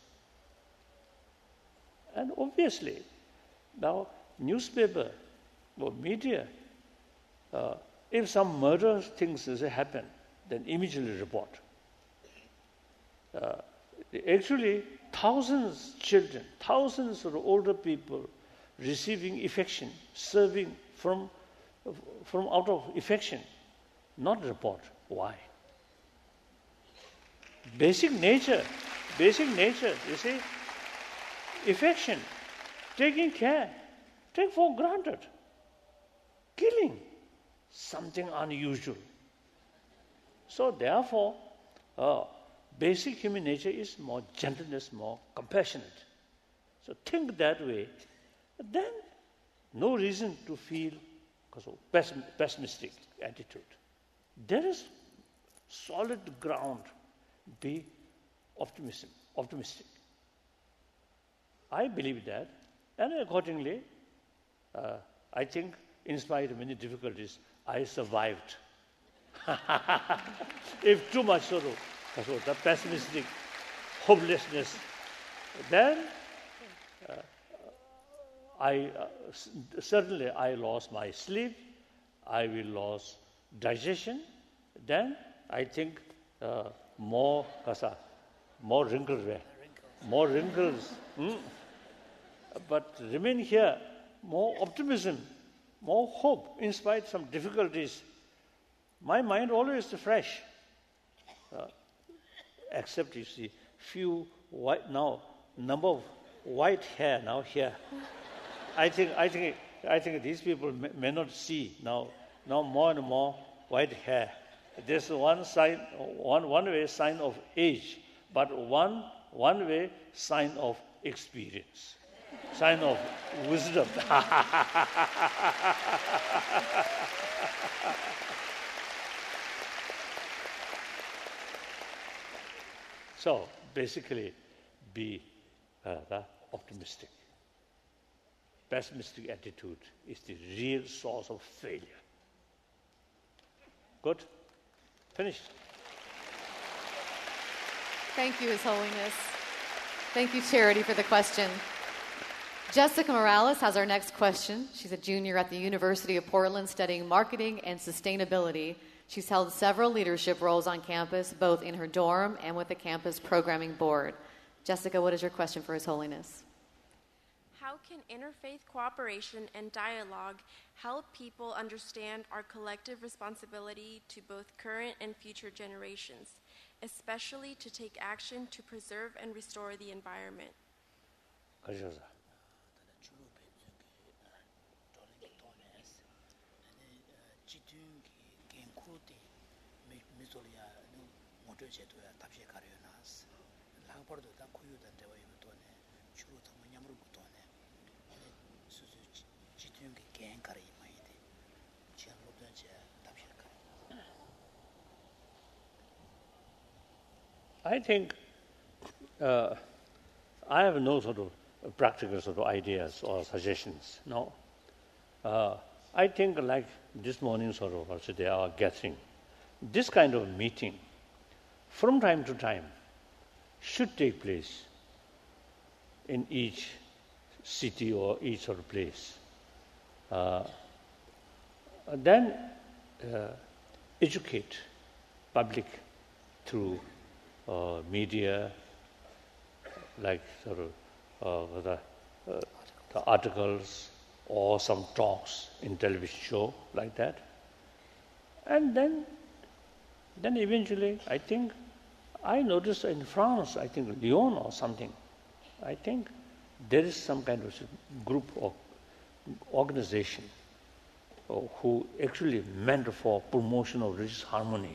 And obviously, now newspaper or media, uh, if some murder things happen, then immediately report. Uh, actually, thousands children, thousands of older people receiving affection, serving from, from out of affection, not report. Why? Basic nature, basic nature, you see, affection, taking care, take for granted, killing, something unusual. So therefore, uh, basic human nature is more gentleness, more compassionate. So think that way, then no reason to feel pessimistic attitude. There is solid ground, be optimism, optimistic. I believe that, and accordingly, uh, I think in spite of many difficulties, I survived. If too much sort of So the pessimistic hopelessness, then uh, I uh, certainly I lost my sleep, I will lose digestion, then I think uh, more kasa, more wrinkles, more wrinkles. Hmm? But remain here, more optimism, more hope in spite of some difficulties. My mind always fresh. Uh, except you see, few white now, number of white hair now here. I think, I think, I think these people may, may not see now. Now more and more white hair. There's one sign, one one way sign of age, but one one way sign of experience, sign of wisdom. So basically, be uh, optimistic. Pessimistic attitude is the real source of failure. Good? Finished. Thank you, His Holiness. Thank you, Charity, for the question. Jessica Morales has our next question. She's a junior at the University of Portland studying marketing and sustainability. She's held several leadership roles on campus, both in her dorm and with the campus programming board. Jessica, what is your question for His Holiness? How can interfaith cooperation and dialogue help people understand our collective responsibility to both current and future generations, especially to take action to preserve and restore the environment? I think uh, I have no sort of practical sort of ideas or suggestions. No, uh, I think like this morning sort of also they are getting this kind of meeting from time to time should take place in each city or each sort of place. Uh, then uh, educate public through uh, media, like sort of uh, the, uh, the articles or some talks in television show like that. And then, then eventually, I think, I noticed in France, I think Lyon or something, I think there is some kind of group or organization who actually meant for promotion of religious harmony.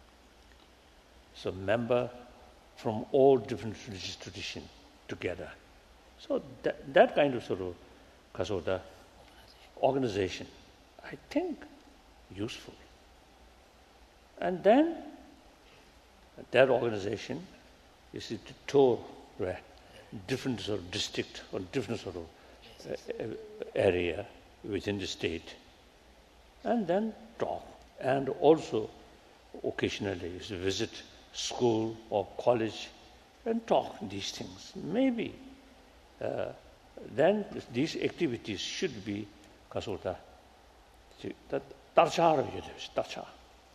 So member from all different religious traditions together. So that, that kind of sort of, because of the organization, I think useful. And then that organization is to tour right, different sort of district or different sort of uh, area within the state, and then talk. And also occasionally is to visit school or college and talk these things. Maybe uh, then these activities should be kasota that tarchar yedesh tarchar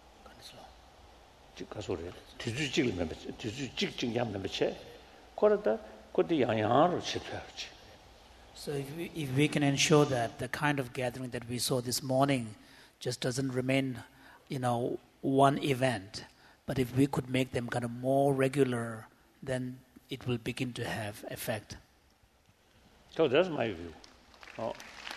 kasore tujujil member tujujik jingyam member che korada kodi yanyar chepharch. So if we, if we can ensure that the kind of gathering that we saw this morning just doesn't remain, you know, one event, but if we could make them kind of more regular, then it will begin to have effect. So that's my view. Oh.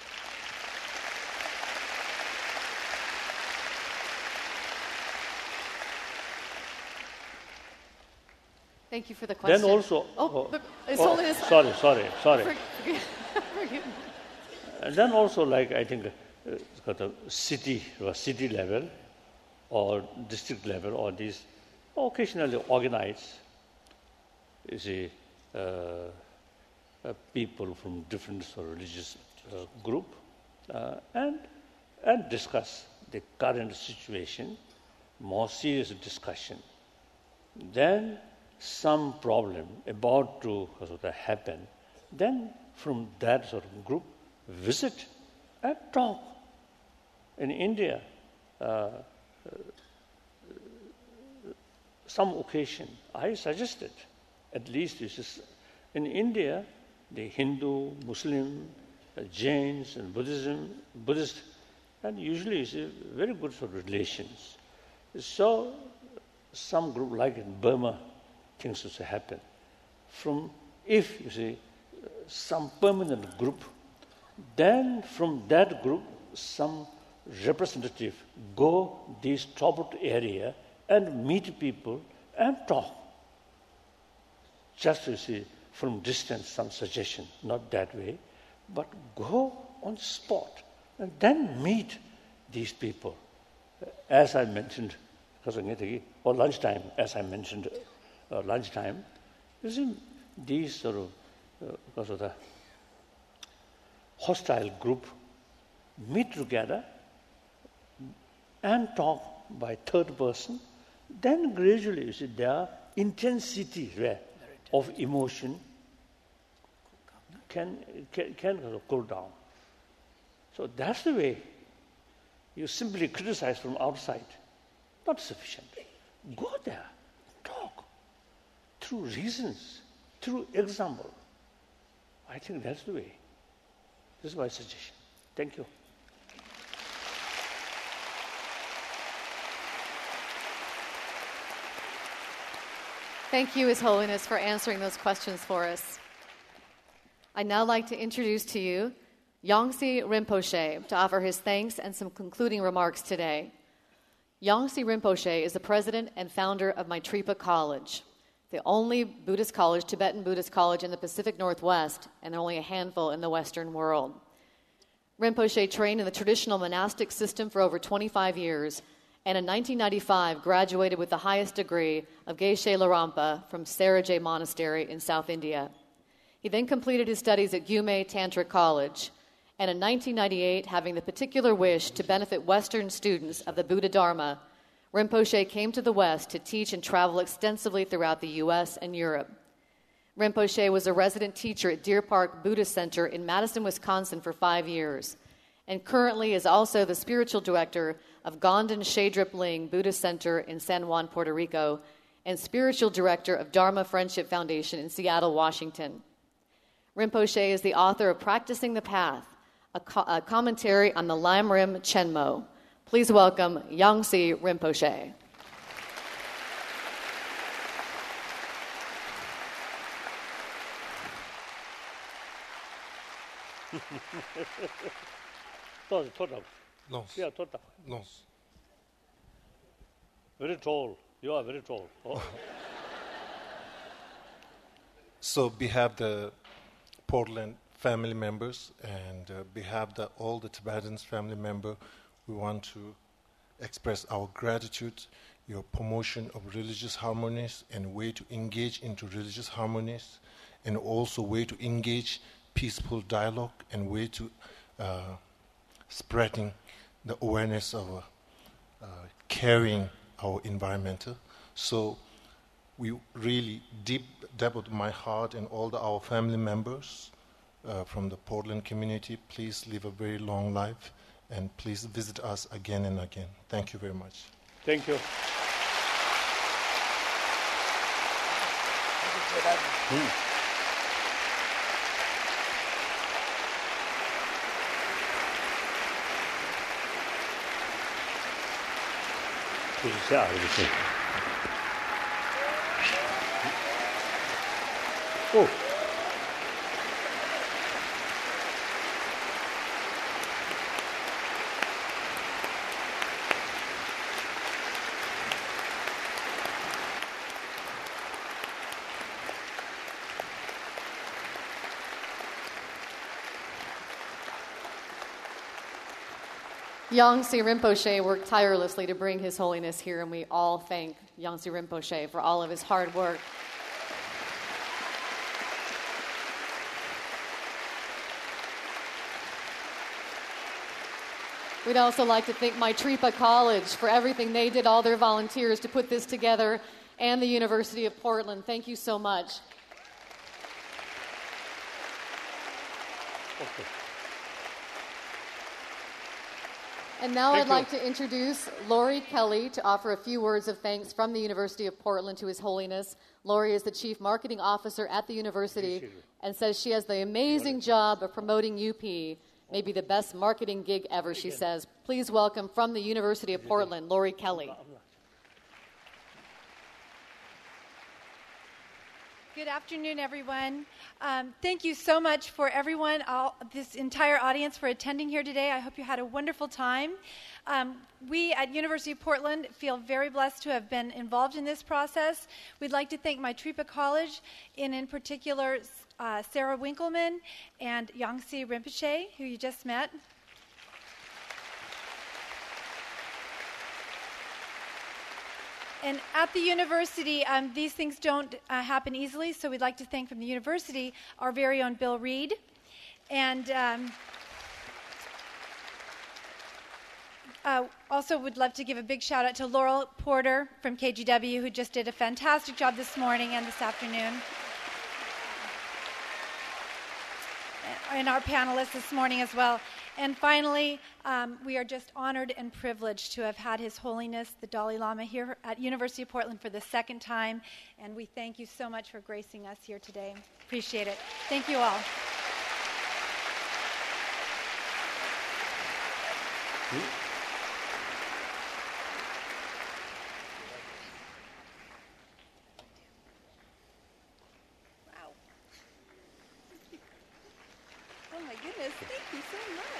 Thank you for the question. Then also, oh, oh, His oh, Holiness. sorry, sorry, sorry. Forgive, forgive. And then also, like I think, uh, it's got a city or city level, or district level, or these occasionally organized. You see, uh, uh, people from different sort of religious uh, group, uh, and and discuss the current situation, more serious discussion. Then some problem about to sort of happen, then from that sort of group, visit and talk. In India, uh, some occasion, I suggested, at least this is, in India, the Hindu, Muslim, uh, Jains and Buddhism, Buddhist and usually it's a very good sort of relations. So some group like in Burma, things also happen. From if you see some permanent group, then from that group some representative go this troubled area and meet people and talk. Just you see from distance some suggestion, not that way, but go on the spot and then meet these people. As I mentioned, or lunchtime, as I mentioned, uh, lunchtime, you see these sort of, uh, because of the hostile group meet together and talk by third person, then gradually you see their intensity of emotion can, can, can cool down. So that's the way. You simply criticize from outside, not sufficient. Go there, talk, through reasons, through example. I think that's the way. This is my suggestion. Thank you. Thank you, His Holiness, for answering those questions for us. I'd now like to introduce to you Yongsi Rinpoche to offer his thanks and some concluding remarks today. Yongsi Rinpoche is the president and founder of Maitripa College, the only Buddhist college, Tibetan Buddhist college in the Pacific Northwest, and there are only a handful in the Western world. Rinpoche trained in the traditional monastic system for over twenty-five years, and in nineteen ninety-five graduated with the highest degree of Geshe Larampa from Sarajay Monastery in South India. He then completed his studies at Gyume Tantric College, and in nineteen ninety-eight, having the particular wish to benefit Western students of the Buddha Dharma, Rinpoche came to the West to teach and travel extensively throughout the U S and Europe. Rinpoche was a resident teacher at Deer Park Buddhist Center in Madison, Wisconsin for five years, and currently is also the spiritual director of Gondan Shedrip Ling Buddhist Center in San Juan, Puerto Rico, and spiritual director of Dharma Friendship Foundation in Seattle, Washington. Rinpoche is the author of Practicing the Path, a, co- a commentary on the Lamrim Chenmo. Please welcome Yongsi Rinpoche. No. Yeah, total. No. Very tall. You are very tall. Oh. So we have the Portland family members, and uh, we have the, all the Tibetans family member. We want to express our gratitude, your promotion of religious harmonies and way to engage into religious harmonies, and also way to engage peaceful dialogue and way to uh, spreading the awareness of uh, uh, caring our environmental. So we really deep depth of my heart and all the, our family members uh, from the Portland community, please live a very long life and please visit us again and again. Thank you very much. Thank you. Mm. Oh. Yongsi Rinpoche worked tirelessly to bring His Holiness here, and we all thank Yongsi Rinpoche for all of his hard work. We'd also like to thank Maitripa College for everything they did, all their volunteers to put this together, and the University of Portland. Thank you so much. Okay. And now Thank I'd you. like to introduce Lori Kelly to offer a few words of thanks from the University of Portland to His Holiness. Lori is the Chief Marketing Officer at the university and says she has the amazing job of promoting U P, may be the best marketing gig ever, she says. Please welcome from the University of Portland, Lori Kelly. Good afternoon, everyone. Um, thank you so much for everyone, all, this entire audience, for attending here today. I hope you had a wonderful time. Um, we at University of Portland feel very blessed to have been involved in this process. We'd like to thank Maitripa College, and in particular uh, Sarah Winkleman and Yangtze Rinpoche, who you just met. And at the university, um, these things don't uh, happen easily, so we'd like to thank from the university our very own Bill Reed. And um, uh, also would love to give a big shout out to Laurel Porter from K G W, who just did a fantastic job this morning and this afternoon. And our panelists this morning as well. And finally, um, we are just honored and privileged to have had His Holiness, the Dalai Lama, here at University of Portland for the second time. And we thank you so much for gracing us here today. Appreciate it. Thank you all. Wow. Oh my goodness, thank you so much.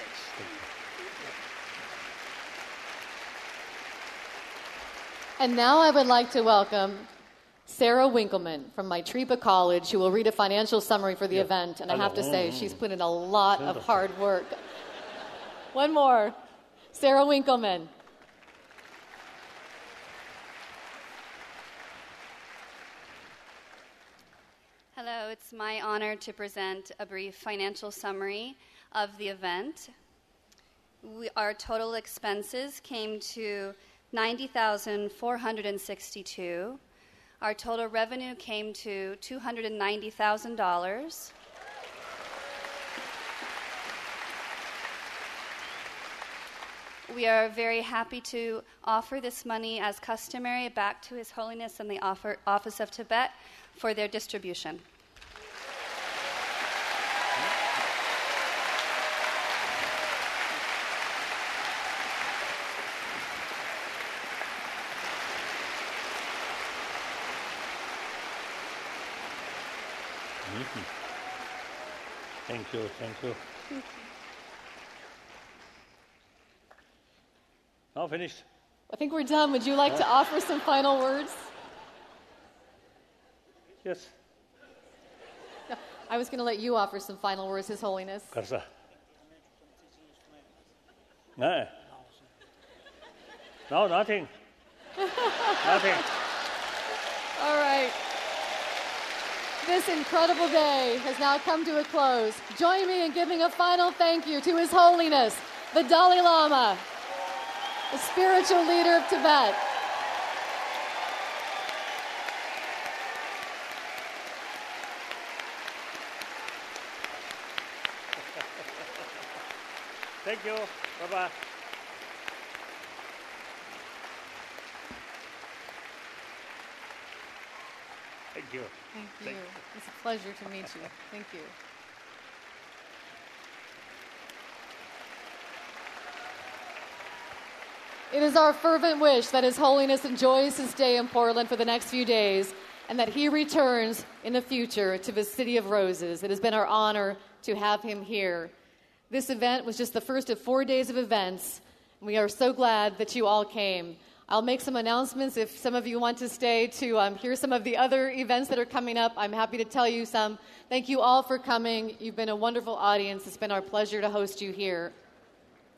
And now I would like to welcome Sarah Winkleman from Maitripa College, who will read a financial summary for the Yeah. event. And I Hello. have to say, she's put in a lot of Wonderful. hard work. One more. Sarah Winkleman. Hello, it's my honor to present a brief financial summary of the event. We, our total expenses came to ninety thousand four hundred sixty-two dollars. Our total revenue came to two hundred ninety thousand dollars. We are very happy to offer this money as customary back to His Holiness and the offer, Office of Tibet for their distribution. Mm-hmm. Thank you, thank you. Thank you. Now finished. I think we're done. Would you like to offer some final words? Yes. No, I was going to let you offer some final words, His Holiness. Karsa. No. No, nothing. Nothing. All right. This incredible day has now come to a close. Join me in giving a final thank you to His Holiness, the Dalai Lama, the spiritual leader of Tibet. Thank you. Bye-bye. Thank you. Thank you. Thank you. It's a pleasure to meet you. Thank you. It is our fervent wish that His Holiness enjoys his stay in Portland for the next few days and that he returns in the future to the City of Roses. It has been our honor to have him here. This event was just the first of four days of events. We are so glad that you all came. I'll make some announcements if some of you want to stay to um, hear some of the other events that are coming up. I'm happy to tell you some. Thank you all for coming. You've been a wonderful audience. It's been our pleasure to host you here.